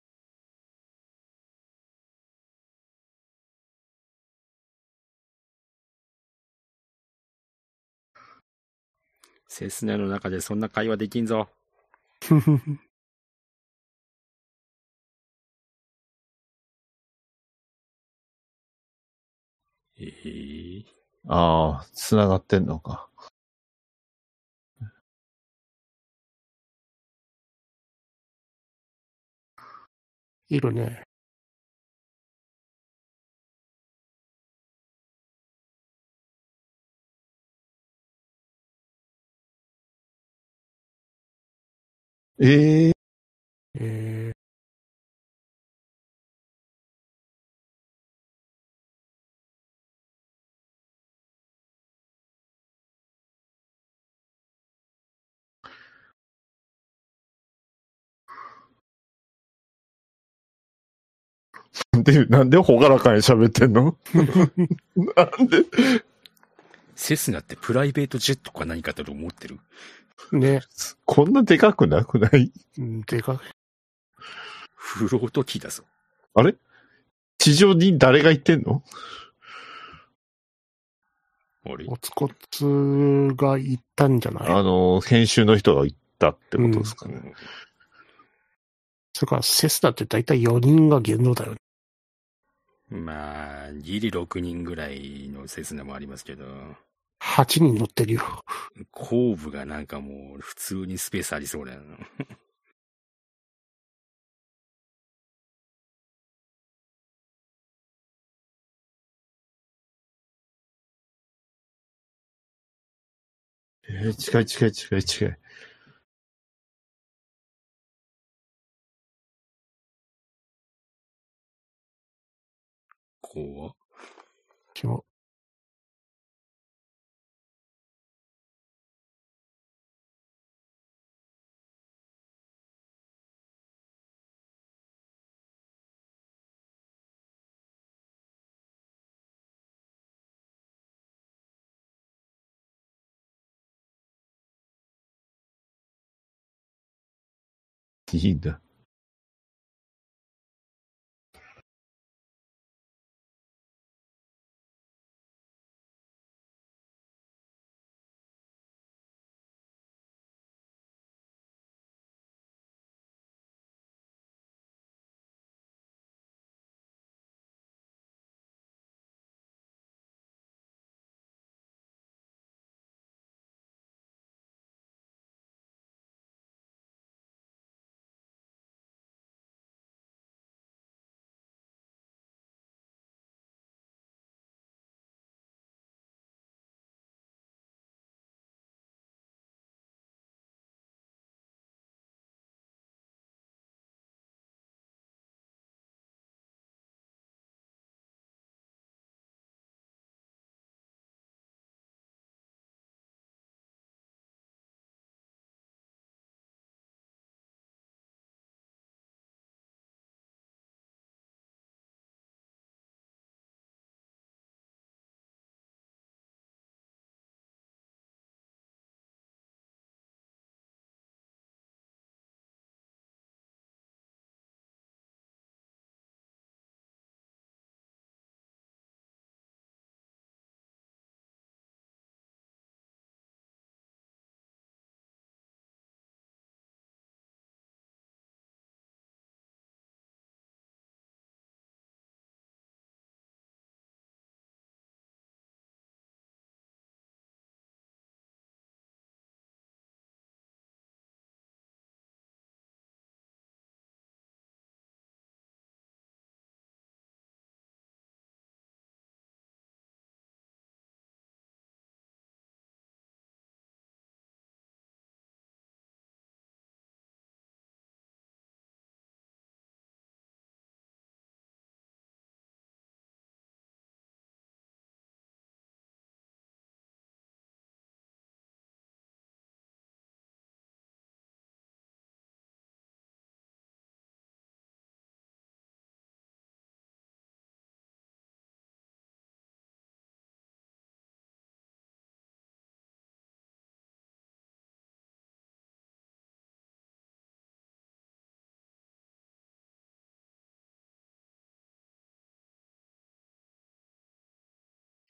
セスナの中でそんな会話できんぞ。 ああ、繋がってんのか。 いるね。 ええなんでほがらかに喋ってんのなんでセスナってプライベートジェットか何かだと思ってる？ ね。 こんなでかくなくない？ でかい。 フロート機だぞ。 あれ地上に誰が行ってんの？ あれおつこつが行ったんじゃない？ 編集の人が行ったってことですかね。 それからセスナって大体4人が限度だよね。 まあ、ギリ6人ぐらいのセスナもありますけど。 8人乗ってるよ。 後部がなんかもう普通にスペースありそうだよな。 近い。 怖っ。 いいんだ。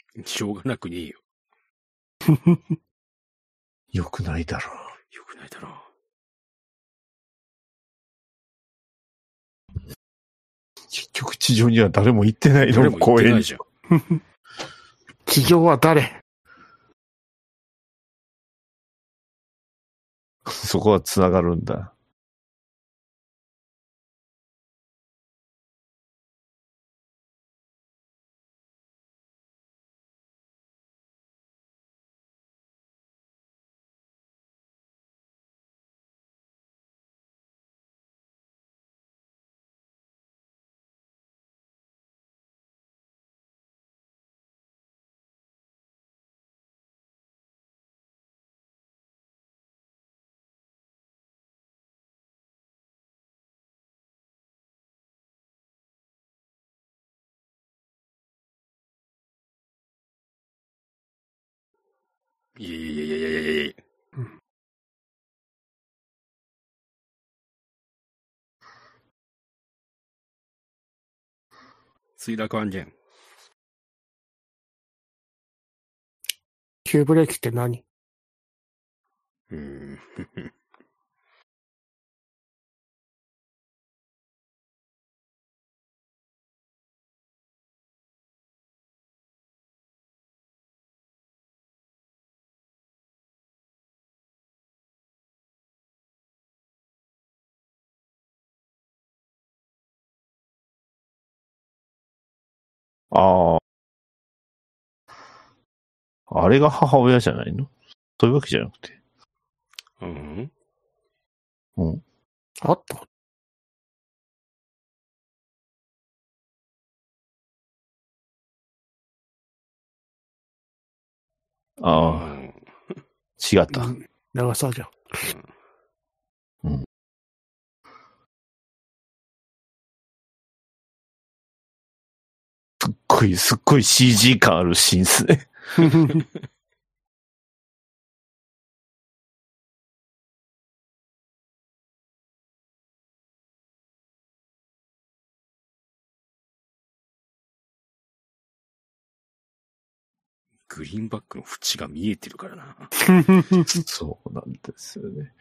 しょうがなくねえよ。 よくないだろう。 よくないだろう。 結局地上には誰も行ってないの、公園に。 地上は誰？ そこは繋がるんだ。 いやいやいやいやいやいや。墜落案件。 急ブレーキって何？ ああ。あれが母親じゃないの？そういうわけじゃなくて。 うん。 うん。 あった？ ああ。違った。 長さじゃん。 うん。すっごい CG 感あるシーンっすね。 グリーンバックの縁が見えてるからな。 そうなんですよね。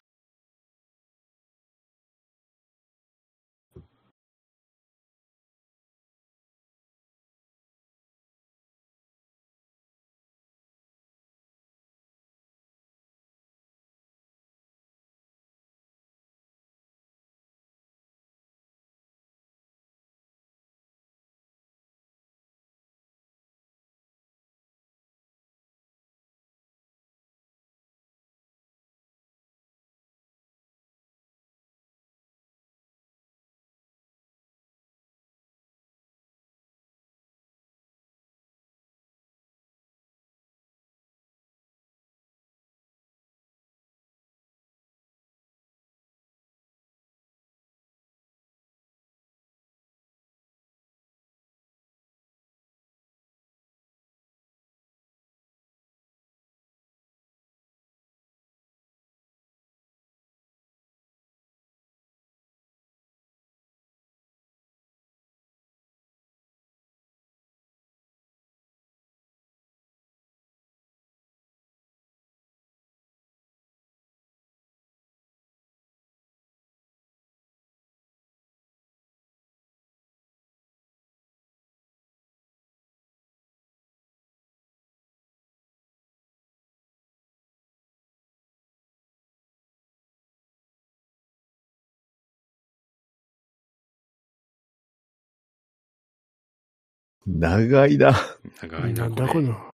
長いな。 長いな。 なんだこの。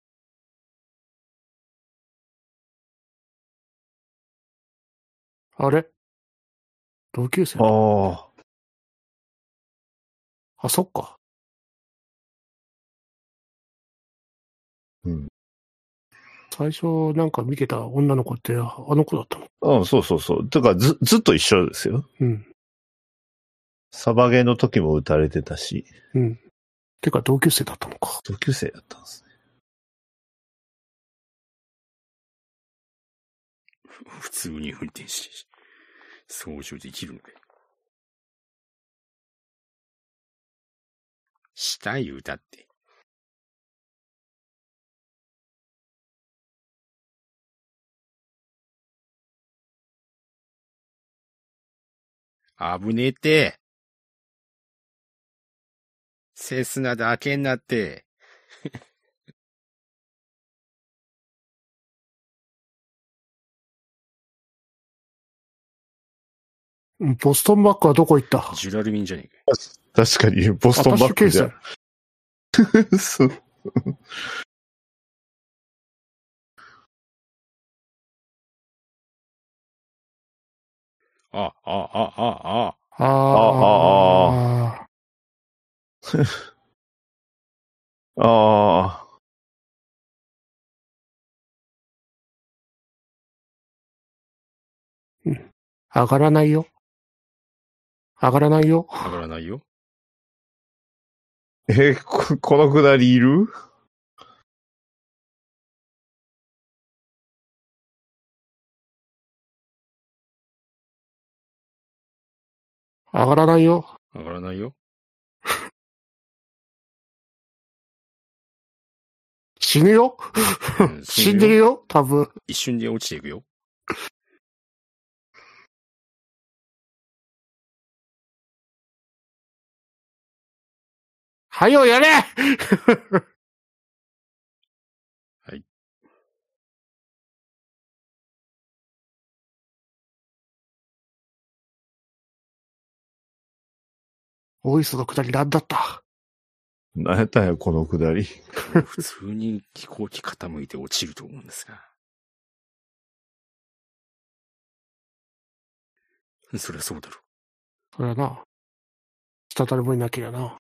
あれ？同級生？ ああ、そっか。 うん。 最初なんか見てた女の子ってあの子だったの？ うん、そうそうそう。てかずっと一緒ですよ。 うん。 サバゲーの時も撃たれてたし。 うん。てか同級生だったのか。 同級生だったんですね。 普通に運転し、操縦できるのかよ。したい歌って。 危ねえって。セスナで開けんなって。 ボストンバッグはどこ行った？ ジュラルミンじゃねえか。確かに、ボストンバッグじゃ。そう。 あ。 上がらないよ。上がらないよ。 上がらないよ。 このくだりいる？ 上がらないよ。 上がらないよ。 死ぬよ、死んでるよ多分。 一瞬で落ちていくよ。 はよやれはい。オイスのくだりなんだった？ 何やったんや、このくだり。 普通に飛行機傾いて落ちると思うんですが。そりゃそうだろ。 そりゃな。下誰もいなきゃな。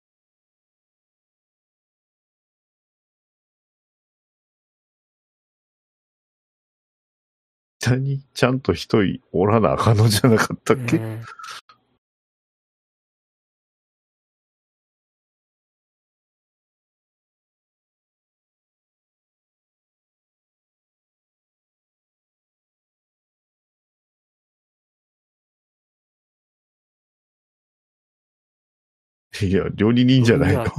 下にちゃんと一人おらなあかんのじゃなかったっけ？いや、料理人じゃないの。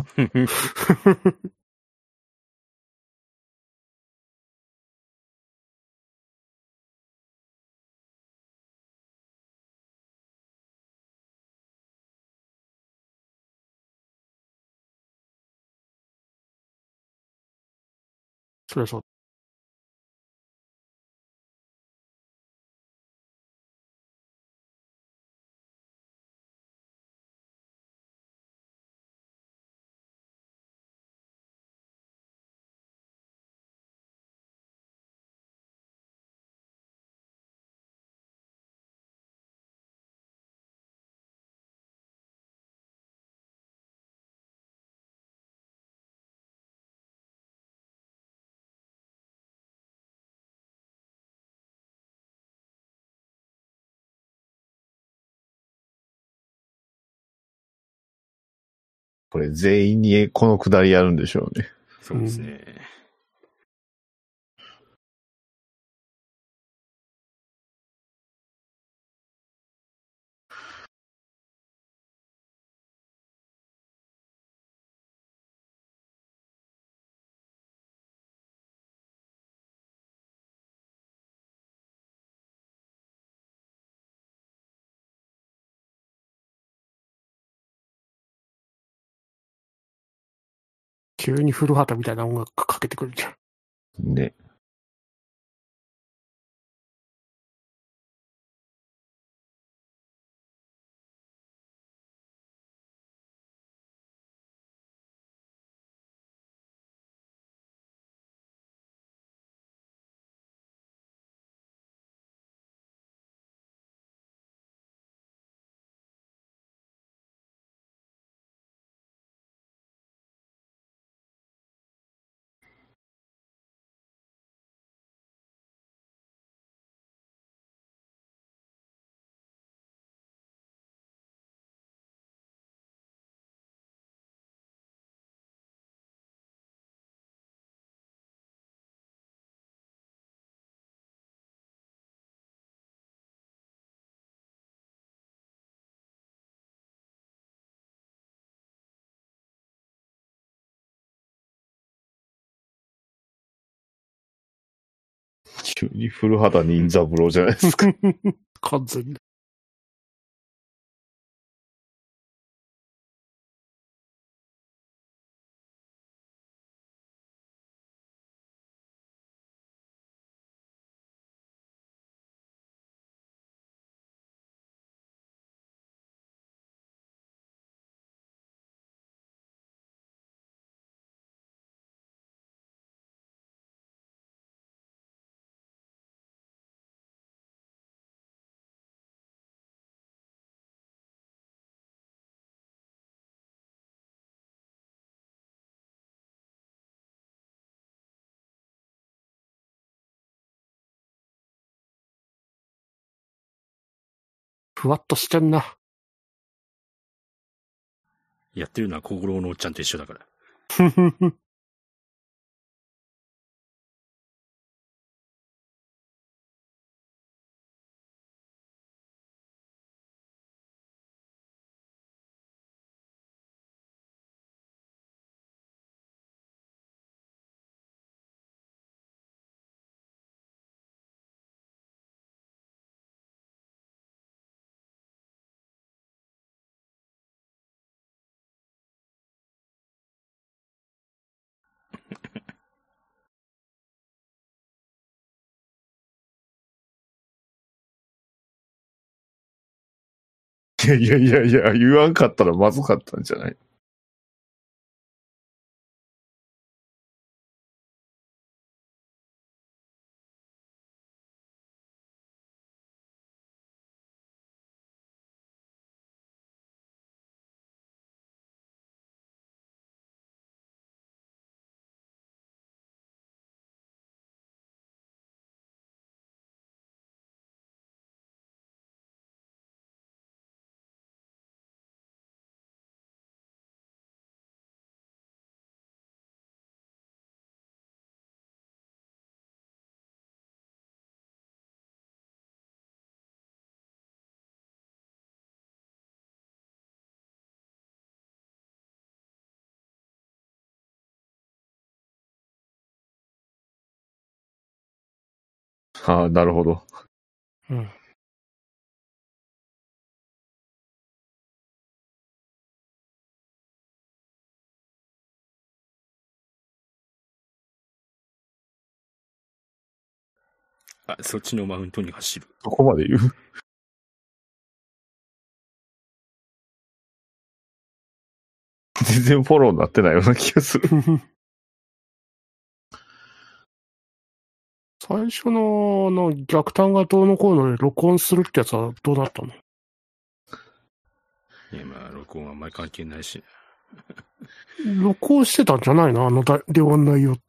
そりゃそう。 これ全員にこのくだりやるんでしょうね。 そうですね。 急に古畑みたいな音楽かけてくるじゃん。 ね。急に古畑任三郎じゃないですか。 完全に。 ふわっとしてんな。 やってるのは小五郎のおっちゃんと一緒だから。 いやいやいや、言わんかったらまずかったんじゃない？ああ、なるほど。 うん。 あ、そっちのマウントに走る。 そこまで言う？全然フォローになってないような気がする。 最初の、逆探がどうのこうので録音するってやつはどうだったの？ いや、まあ、録音はあんまり関係ないし。 録音してたんじゃないの？電話の内容って。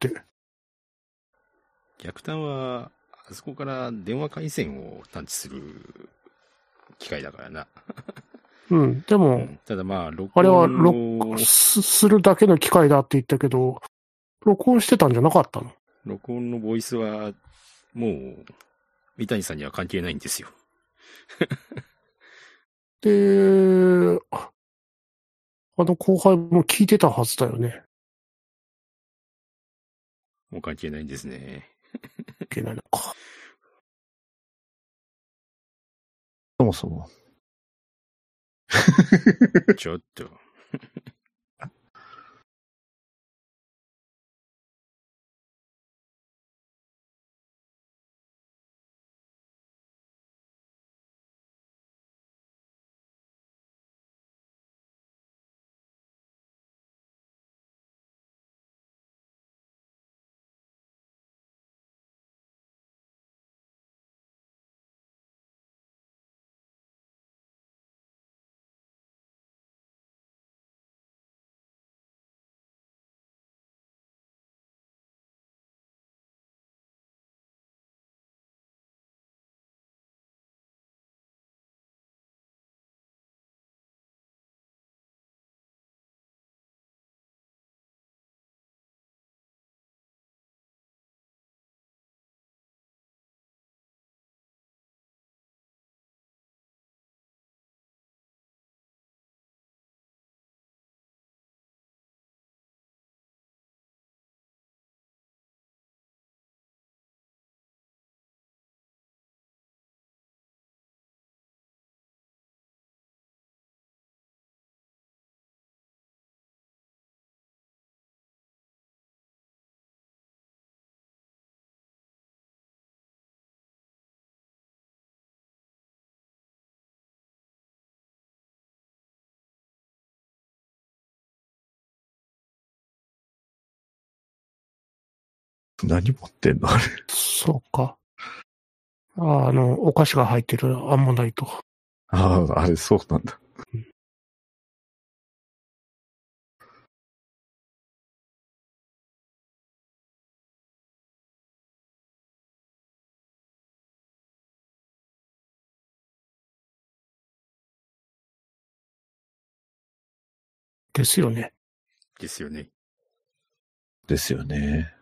逆探は、あそこから電話回線を探知する機械だからな。 うん。でも、 ただまあ、 あれはするだけの機械だって言ったけど、録音してたんじゃなかったの？ 録音のボイスは、もう、三谷さんには関係ないんですよ。 で、後輩も聞いてたはずだよね。 もう関係ないんですね。 いけないのか。 そもそも。 ちょっと。 何持ってんのあれ。 そうか。お菓子が入ってるアンモナイト。 ああ、あれそうなんだ。 ですよね。 ですよね。 ですよね。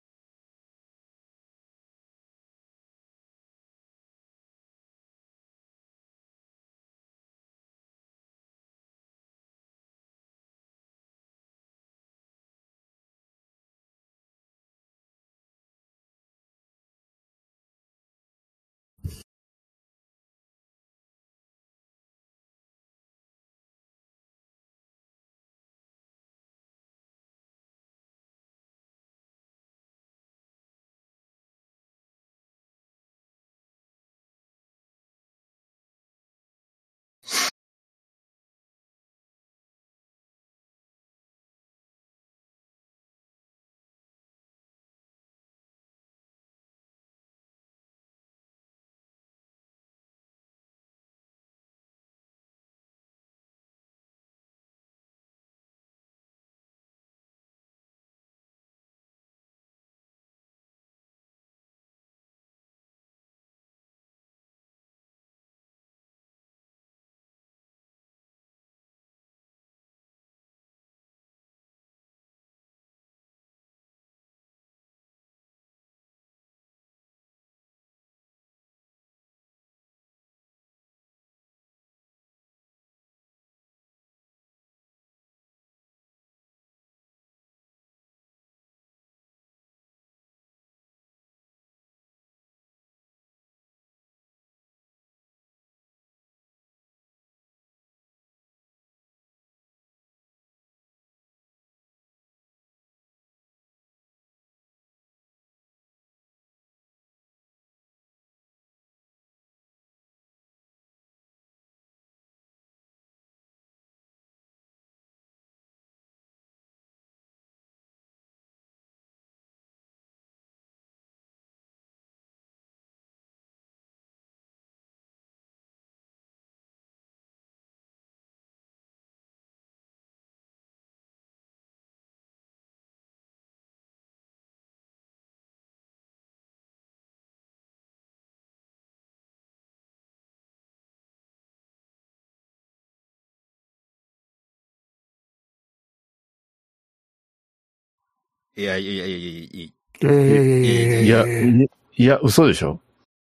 いやいやいやいやいやいや、嘘でしょ？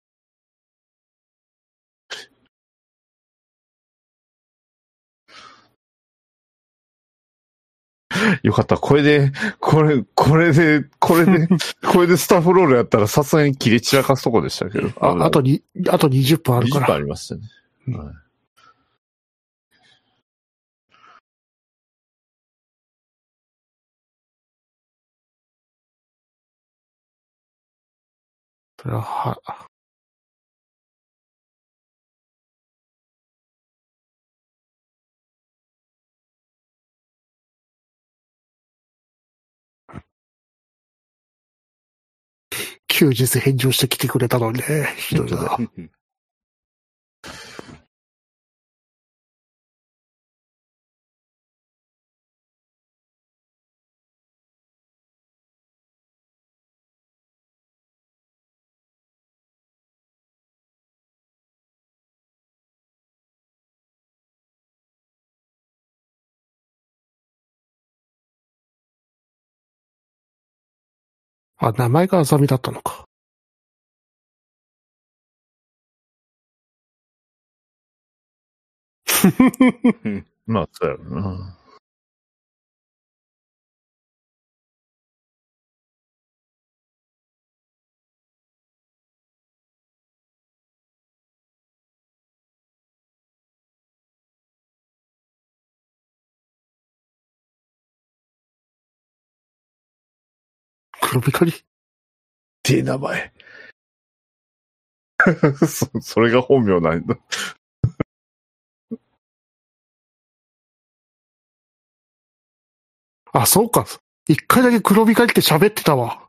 よかった。これでスタッフロールやったらさすがに切れ散らかすとこでしたけど。 あと20分あるから。 20分ありましたね。はい。 それは、休日返上してきてくれたのにね、ひどいな。あ、名前があざみだったのか。 まあ、そうやろな。 黒光りっていう名前。それが本名なんだ。 あ、そうか。一回だけ黒光りって喋ってたわ。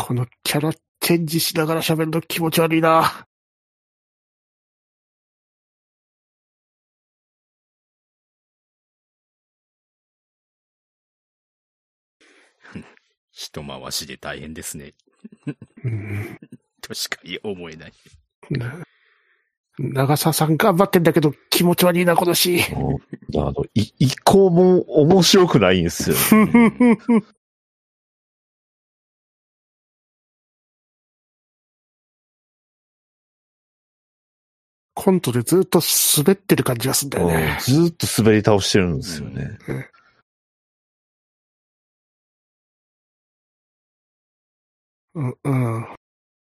このキャラチェンジしながら喋るの気持ち悪いな。 一回しで大変ですね。 うん、 としか思えない。 長澤さん頑張ってんだけど気持ち悪いな、このシーン。 一個も面白くないんですよ、ね。 コントでずっと滑ってる感じがするんだよね。 ずっと滑り倒してるんですよね。 うんうん。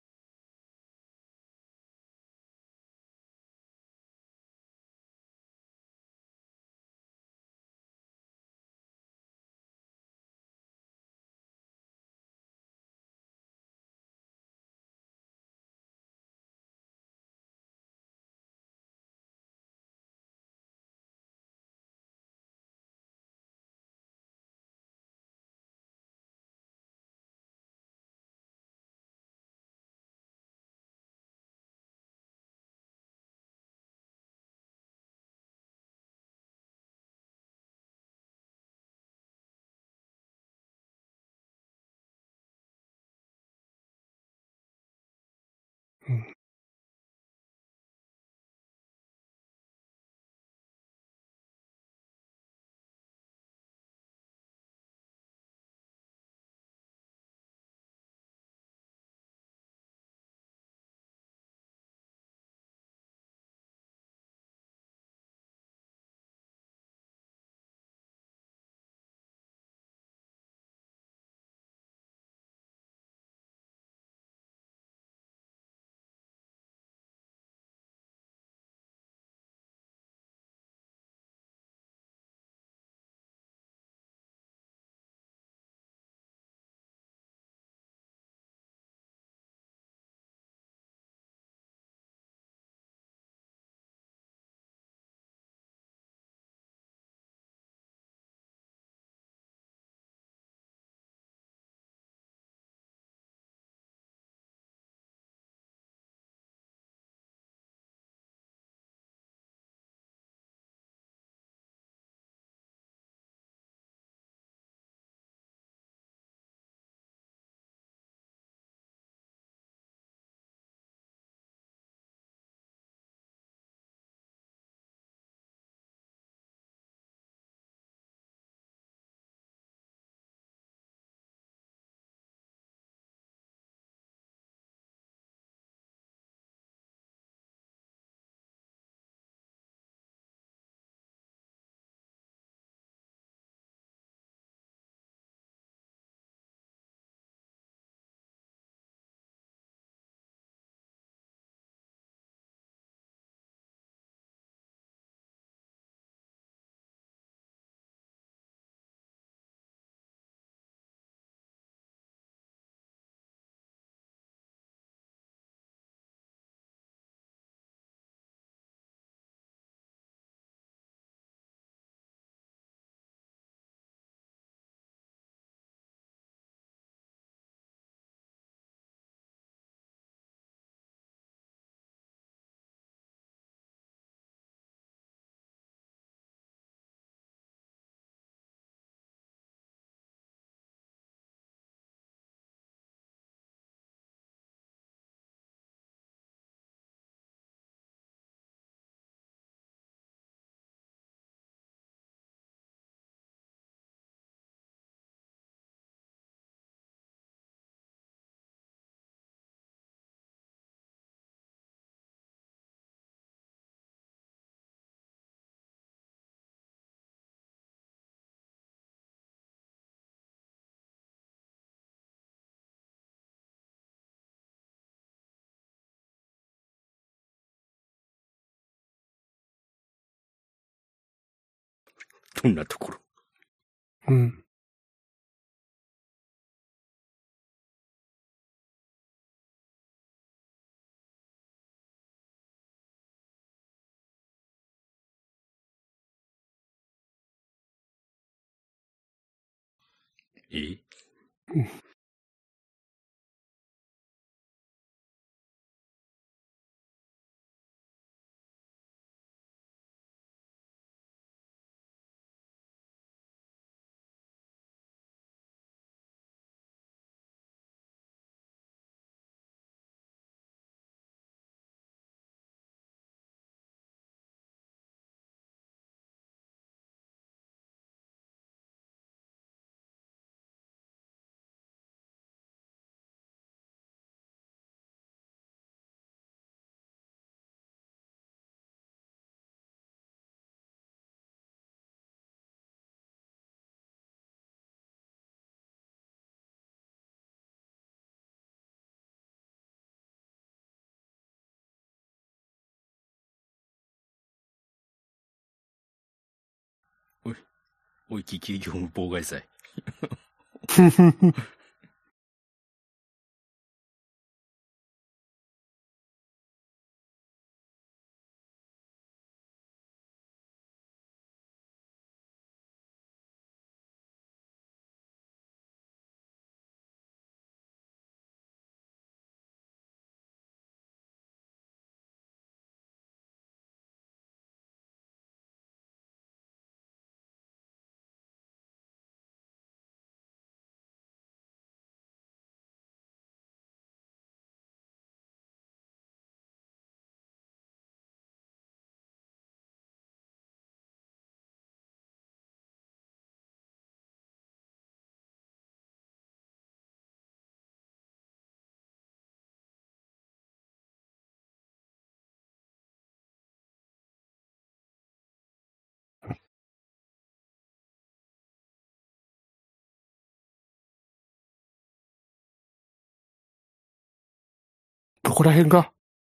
どんなところ？ うん。 え？ おい、危機業務妨害罪。 どこら辺が？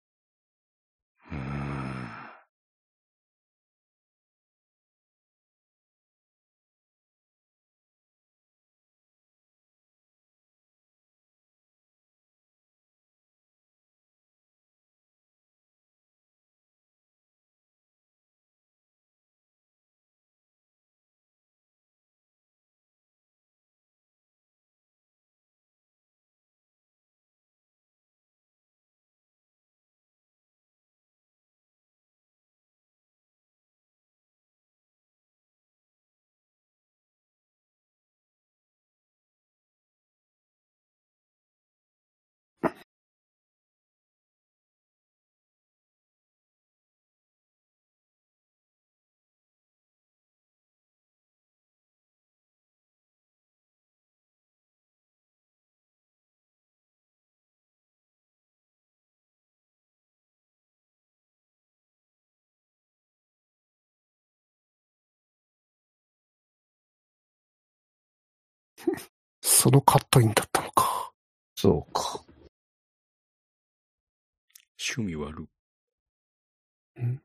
そのカットインだったのか。 そうか。 趣味悪。 ん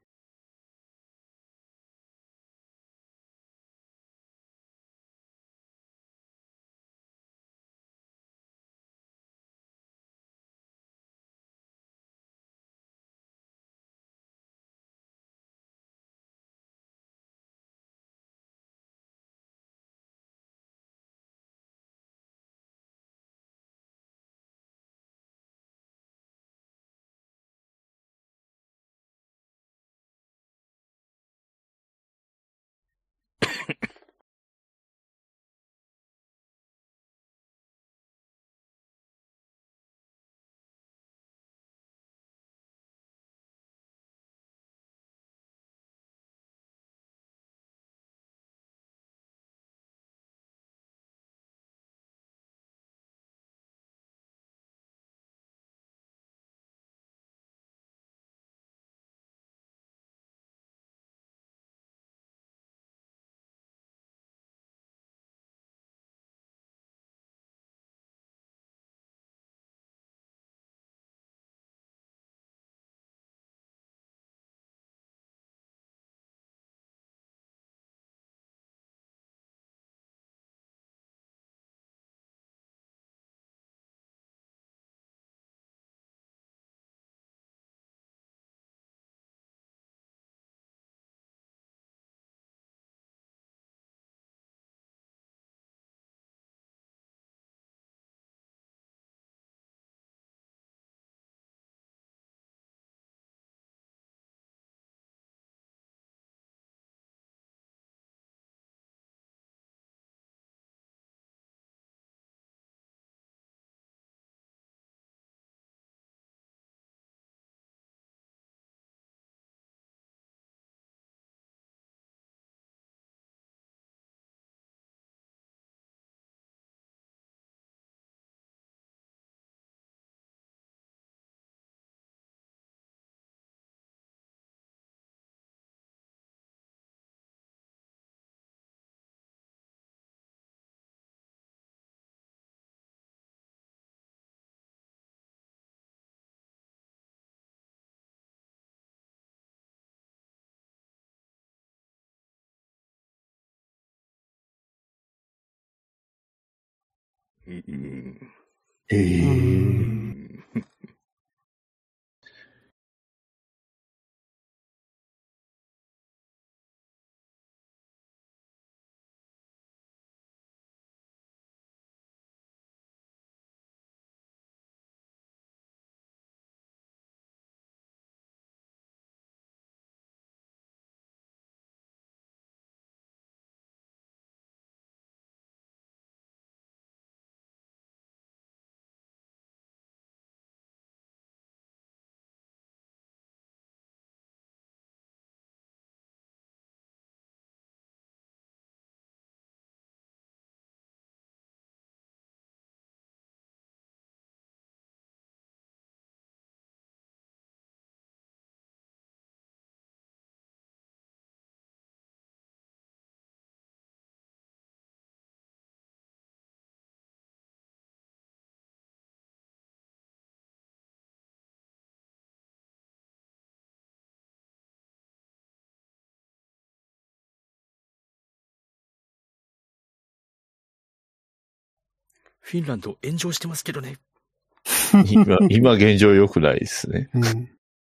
フィンランド炎上してますけどね。 今現状良くないですね。 うん。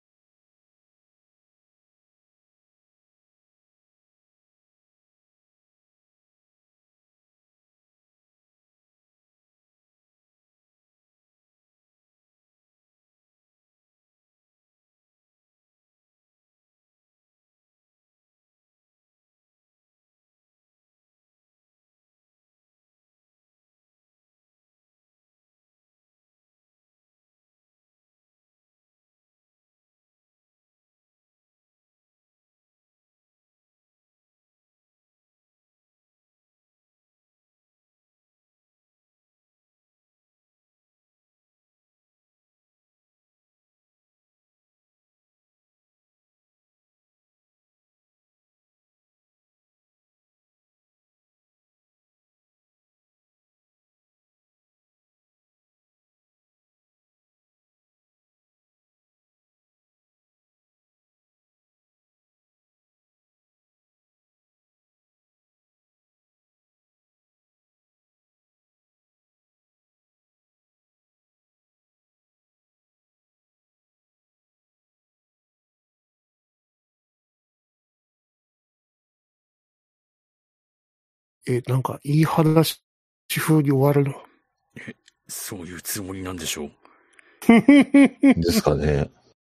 なんかいい話風に終わるの。 そういうつもりなんでしょう。 ですかね。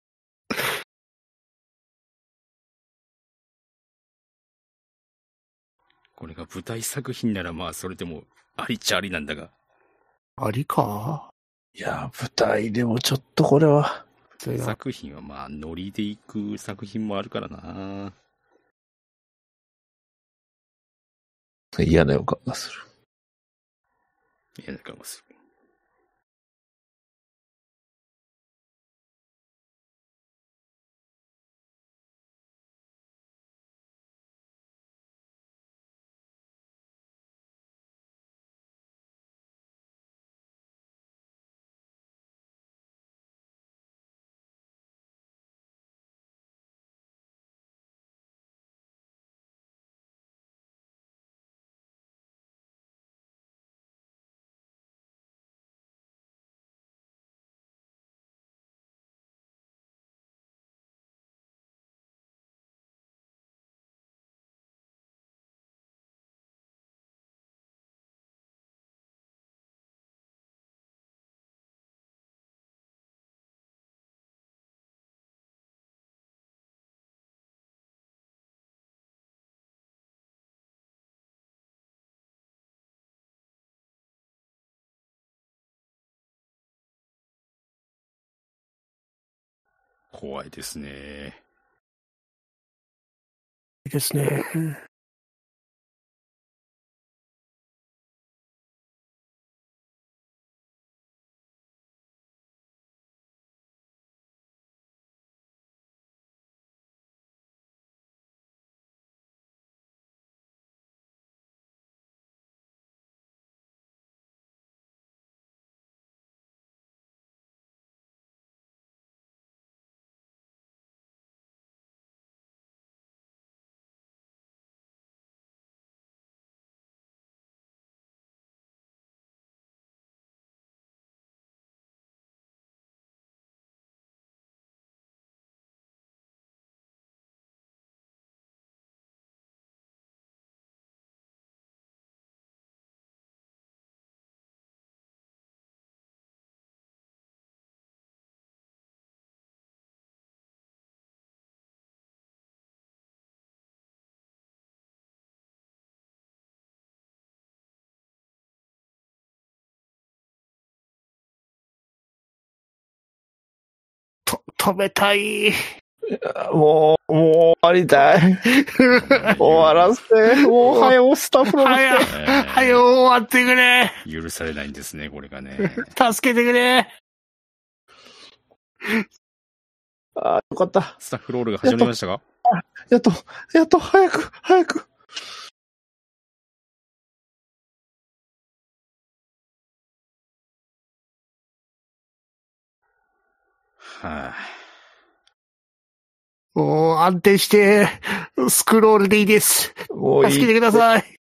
これが舞台作品ならまあそれでもありっちゃありなんだが。 ありか。 いや、舞台でもちょっとこれは。 作品はまあノリでいく作品もあるからな。 嫌な予感がする。 嫌な予感がする。怖いですね。 ですね。 止めたい。 もう終わりたい。終わらせて。もう、早うスタッフの早う終わってくれ。 許されないんですね、これがね。 助けてくれ。 ああ、よかった。 スタッフロールが始まりましたか？ やっと、早く。 はあ、 もう安定して、スクロールでいいです。もういい。助けてください。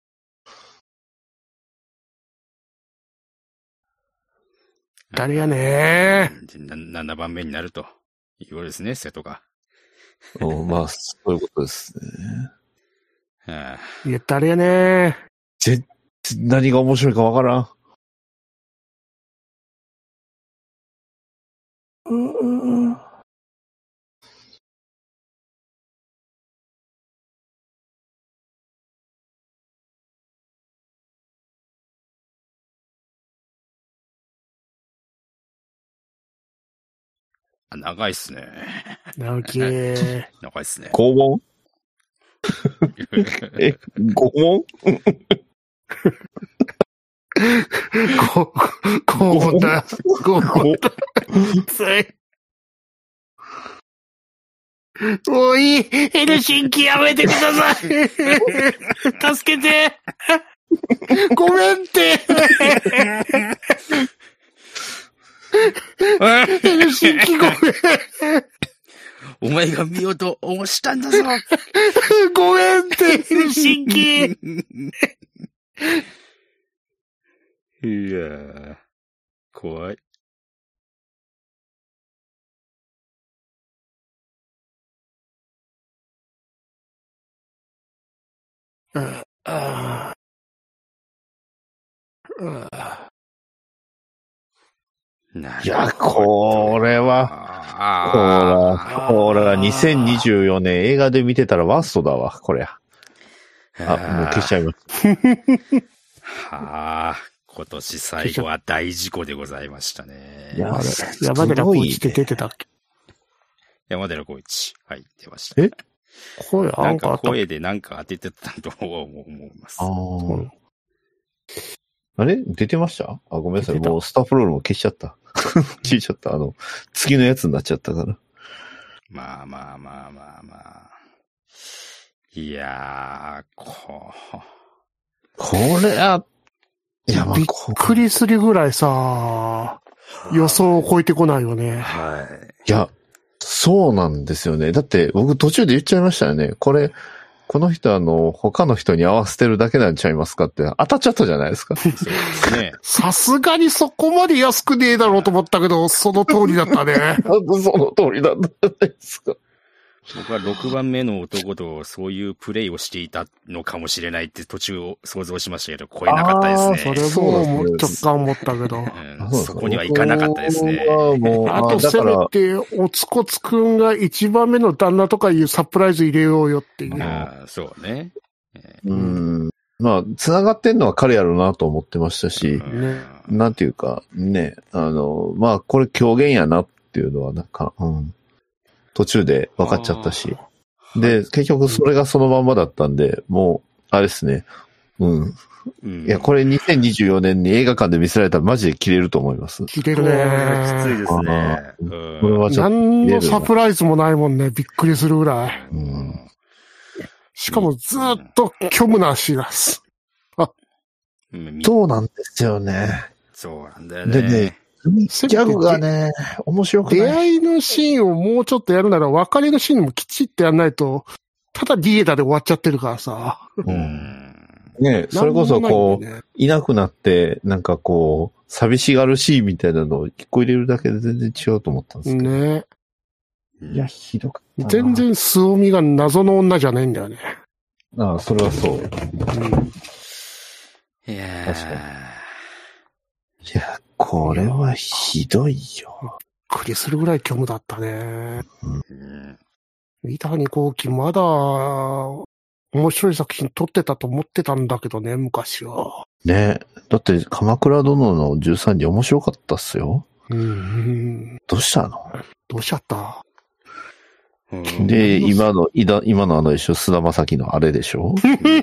誰やねー。7番目になるということですね、瀬戸が。 まあ、そういうことですね。 はあ、いや、誰やね何が面白いかわからん。 長いっすね。 長いっすね。 拷問拷問拷問だ。もういい。ヘルシンキやめてください。助けて。ごめんって。ヘルシンキごめん。 お前が見ようとしたんだぞ。 ごめんって、ヘルシンキ。 いやー、怖い。 いや、これは2024年映画で見てたらワーストだわ、これ。もう消しちゃいます。 はあ、今年最後は大事故でございましたね。 山寺宏一って出てたっけ？ 山寺宏一。はい、出ました。なんか声でなんか当ててたと思います。 あれ出てました？ごめんなさい。もうスタッフロールも消しちゃった。消えちゃった。次のやつになっちゃったから。 まあ。いやー、 これは、 いや、びっくりするぐらいさ、予想を超えてこないよね。 はい。 いや、そうなんですよね。だって僕途中で言っちゃいましたよね。この人他の人に合わせてるだけなんちゃいますかって当たっちゃったじゃないですか。 そうですね。 さすがにそこまで安くねえだろうと思ったけど、その通りだったね。 その通りだったじゃないですか。 僕は6番目の男とそういうプレイをしていたのかもしれないって途中を想像しましたけど、超えなかったですね。 それも直感思ったけど。 そこにはいかなかったですね。 あとせめて、おつこつくんが1番目の旦那とかいうサプライズ入れようよっていう。 そうね。 まあ、繋がってんのは彼やろうなと思ってましたし、なんていうか、ね、まあ、これ狂言やなっていうのはなんか、途中で分かっちゃったし。で、結局それがそのまんまだったんで、もう、あれですね。いや、これ2024年に映画館で見せられたらマジで切れると思います。 切れるね。 きついですね。 これはちょっと何のサプライズもないもんね。びっくりするぐらい。しかもずっと虚無なシーンです。 そうなんですよね。 そうなんだよね。 でね、ギャグがね、面白くない。 出会いのシーンをもうちょっとやるなら、別れのシーンもきちってやんないと、ただディエタで終わっちゃってるからさ。 ね、それこそこう、いなくなって、なんかこう、寂しがるシーンみたいなのを一個入れるだけで全然違うと思ったんですけど。 ね。 いや、ひどかったな。 全然スオミが謎の女じゃないんだよね。 ああ、それはそう。 いやー。 確かに。いや、これはひどいよ。 びっくりするぐらい虚無だったね。三谷幸喜まだ面白い作品撮ってたと思ってたんだけどね、昔は。 ね。だって、鎌倉殿の13時面白かったっすよ。 どうしたの？ どうしちゃった？ で、今のでしょ、菅田将暉のあれでしょ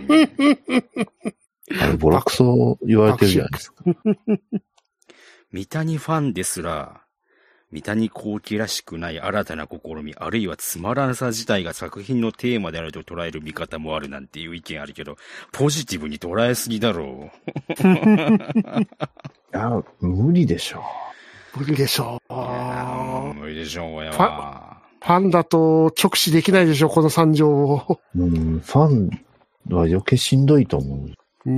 あれ、ボロクソ言われてるじゃないですか。 三谷ファンですら、三谷幸喜らしくない新たな試み、あるいはつまらなさ自体が作品のテーマであると捉える見方もあるなんていう意見あるけど、ポジティブに捉えすぎだろう。いや、無理でしょ。 無理でしょう。 無理でしょう、これは。ファンだと直視できないでしょ、この惨状を。 ファンは余計しんどいと思う。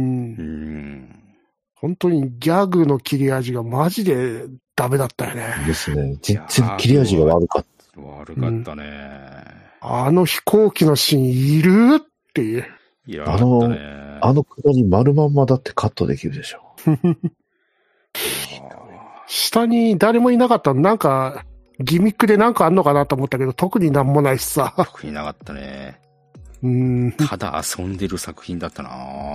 本当にギャグの切れ味がマジでダメだったよね。 ですね。全然切れ味が悪かった。 悪かったね。 あの飛行機のシーンいるっていう。 いや、あのくだり丸まんまだってカットできるでしょ。 下に誰もいなかったの、なんか、ギミックでなんかあんのかなと思ったけど、特になんもないしさ。 特になかったね。ただ遊んでる作品だったな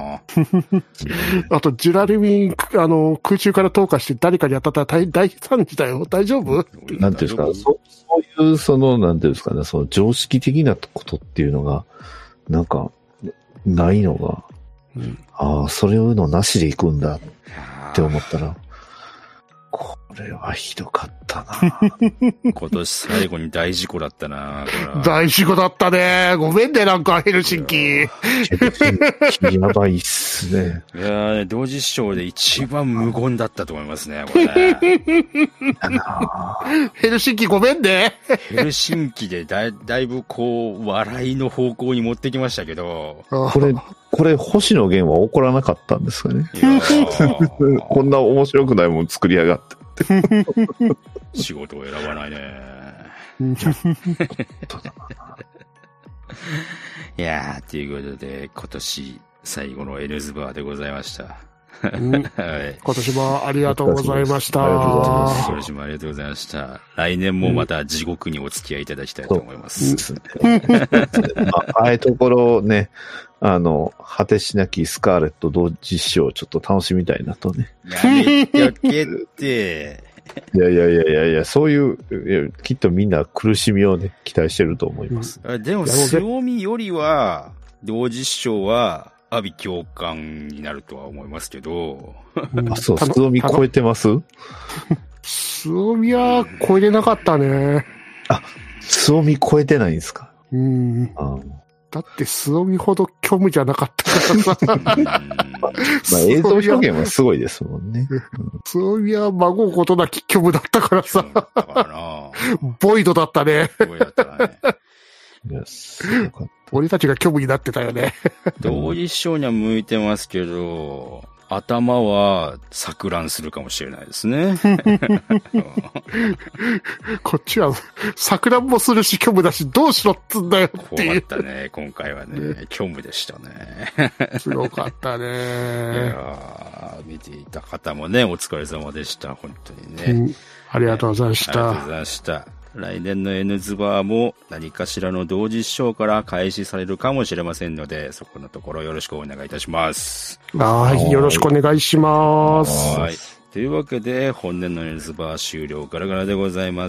あと、ジュラルミン、空中から投下して誰かに当たったら大惨事だよ。大丈夫？ なんていうんですか、そういう、なんていうんですかね、常識的なことっていうのが、なんか、ないのが、ああ、それをのなしで行くんだって思ったら、これはひどかったな今年最後に大事故だったな大事故だったね。ごめんね、なんかヘルシンキ。 やばいっすね。 いや同時視聴で一番無言だったと思いますね、これね。 ヘルシンキごめんね。 ヘルシンキでだいぶこう、笑いの方向に持ってきましたけど。 これ、星野源は怒らなかったんですかね。こんな面白くないもん作りやがって。 仕事を選ばないね。いやー、ということで、今年最後の N ズバーでございました。 はい、今年もありがとうございました。 今年もありがとうございました。来年もまた地獄にお付き合いいただきたいと思います。 ああいうところね、果てしなきスカーレット同時視聴をちょっと楽しみたいなとね。 やめておけって。 いや、そういう、きっとみんな苦しみをね、期待してると思います。 でも、強みよりは、同時視聴は、阿鼻共感になるとは思いますけど。 そう、強み超えてます？ 強みは超えれなかったね。 強み超えてないんですか？ だって強みほど虚無じゃなかったからさ。 映像表現はすごいですもんね。 強みは孫うことなき虚無だったからさ。ボイドだったね。ボイドだったね。 いや、すごかった。 俺たちが虚無になってたよね。 同時視聴には向いてますけど、頭は錯乱するかもしれないですね。 こっちは錯乱もするし虚無だしどうしろっつんだよっていう。 怖かったね、今回はね。虚無でしたね。 すごかったね。いや見ていた方もね、お疲れ様でした。本当にね。 ありがとうございました。 ありがとうございました。来年の N ズバーも何かしらの同時視聴から開始されるかもしれませんので、そこのところよろしくお願いいたします。 はい、よろしくお願いします。 はい。というわけで、本年の N ズバー終了ガラガラでございます。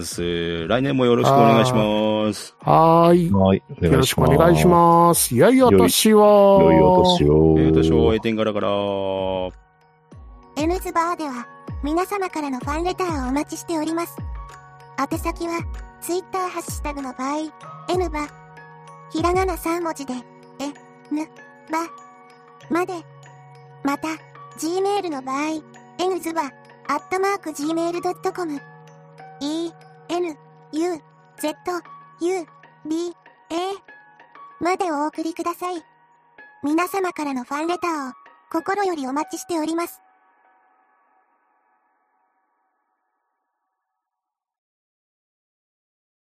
来年もよろしくお願いします。 はい。よろしくお願いします。良いお年を。 良いお年を。 良いお年を。閉店ガラガラ。 N ズバーでは、皆様からのファンレターをお待ちしております。宛先は、ツイッターハッシュタグの場合、N バ、ひらがな3文字で、N バ、まで。また、Gmail の場合、N ズバ、@gmail.com、E-N-U-Z-U-B-A、までお送りください。皆様からのファンレターを、心よりお待ちしております。